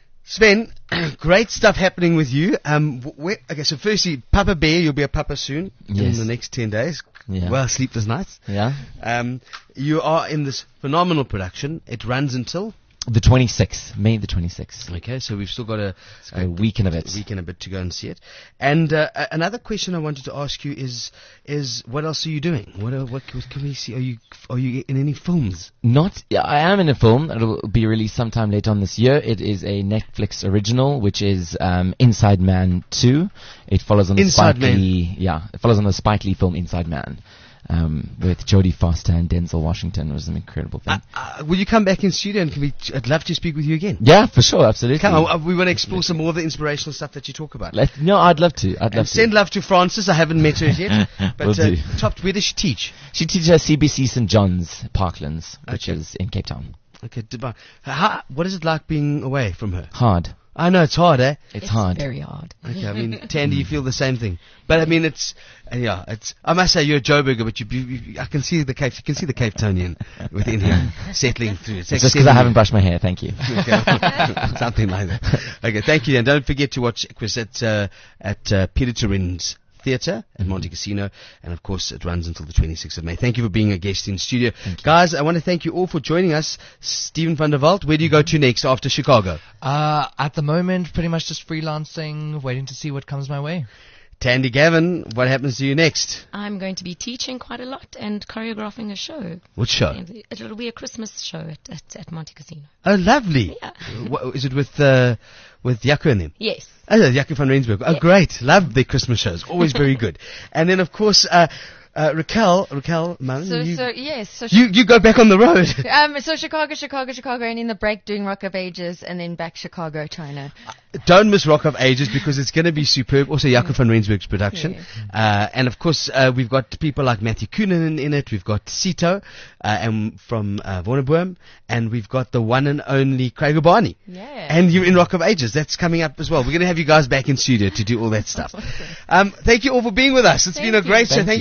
Sven, great stuff happening with you. Um, wh- where, okay, so firstly, Papa Bear, you'll be a papa soon in Yes. the next ten days. Yeah. Well, sleepless nights. Yeah. Um, you are in this phenomenal production. It runs until... The twenty-sixth, May the twenty-sixth. Okay, so we've still got a, A week and a bit. a week and a bit to go and see it. And uh, a- another question I wanted to ask you is is what else are you doing? What are, what, what can we see? Are you are you in any films? Not, yeah, I am in a film. It'll be released sometime later on this year. It is a Netflix original, which is um, Inside Man two. It follows on the Inside Spike Man. Lee, yeah, it follows on the Spike Lee film Inside Man, um, with Jodie Foster and Denzel Washington. It was an incredible thing. Uh, uh, will you come back in studio and can we? I'd love to speak with you again. yeah, for sure, absolutely. Come on, uh, we want to explore some more of the inspirational stuff that you talk about. Let, no, I'd love to. I'd love And send to. love to Frances. I haven't met her yet, but Will uh, do. top. Where does she teach? She teaches at C B C Saint John's Parklands, which Okay. is in Cape Town. Okay, Dubai. How, what is it like being away from her? Hard. I know it's hard, eh? It's, hard. Very hard. Okay, I mean, Tandy, you feel the same thing, but I mean, it's uh, yeah, it's. I must say, you're a Joburger, but you, you, you, I can see the Cape, you can see the Cape Townian within him settling through. It's It's just because I haven't brushed my hair. Thank you. Okay. Something like that. Okay, thank you, and don't forget to watch Equus at uh, at uh, Peter Turin's Theatre at Monte Cassino, and of course it runs until the twenty-sixth of May. Thank you for being a guest in studio. Guys, I want to thank you all for joining us. Stephen van der Walt, where do you go to next after Chicago? Uh, at the moment, pretty much just freelancing, waiting to see what comes my way. Tandy Gavin, what happens to you next? I'm going to be teaching quite a lot and choreographing a show. What show? And it'll be a Christmas show at, at, at Monte Cassino. Oh, lovely. Yeah. What, is it with uh, with Jaco and them? Yes. Oh, Jaco van Rensburg. Oh, Yeah. great. Love the Christmas shows. Always very good. And then, of course, uh, uh, Raquel, Raquel, Mann, So, you, so yes. So you, you go back on the road. um, so Chicago, Chicago, Chicago, and in the break doing Rock of Ages, and then back Chicago, China. Don't miss Rock of Ages because it's going to be superb. Also, Jaco van Rensburg's production. Yes. Uh, and of course, uh, we've got people like Matthew Coonan in, in it. We've got Sito, uh, and from, uh, Warnerboom. And we've got the one and only Craig Obani. Yeah. And you're in Rock of Ages. That's coming up as well. We're going to have you guys back in studio to do all that stuff. Um, thank you all for being with us. It's Thank been a you. great show. Thank Thank you, you. for Thank singing.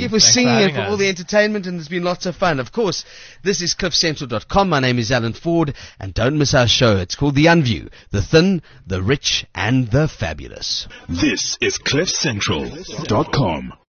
bringing for in, having for us. all the entertainment, and it's been lots of fun. Of course, this is cliff central dot com. My name is Alan Ford, and don't miss our show. It's called The Unview, the thin, the rich, and the fabulous. This is cliff central dot com.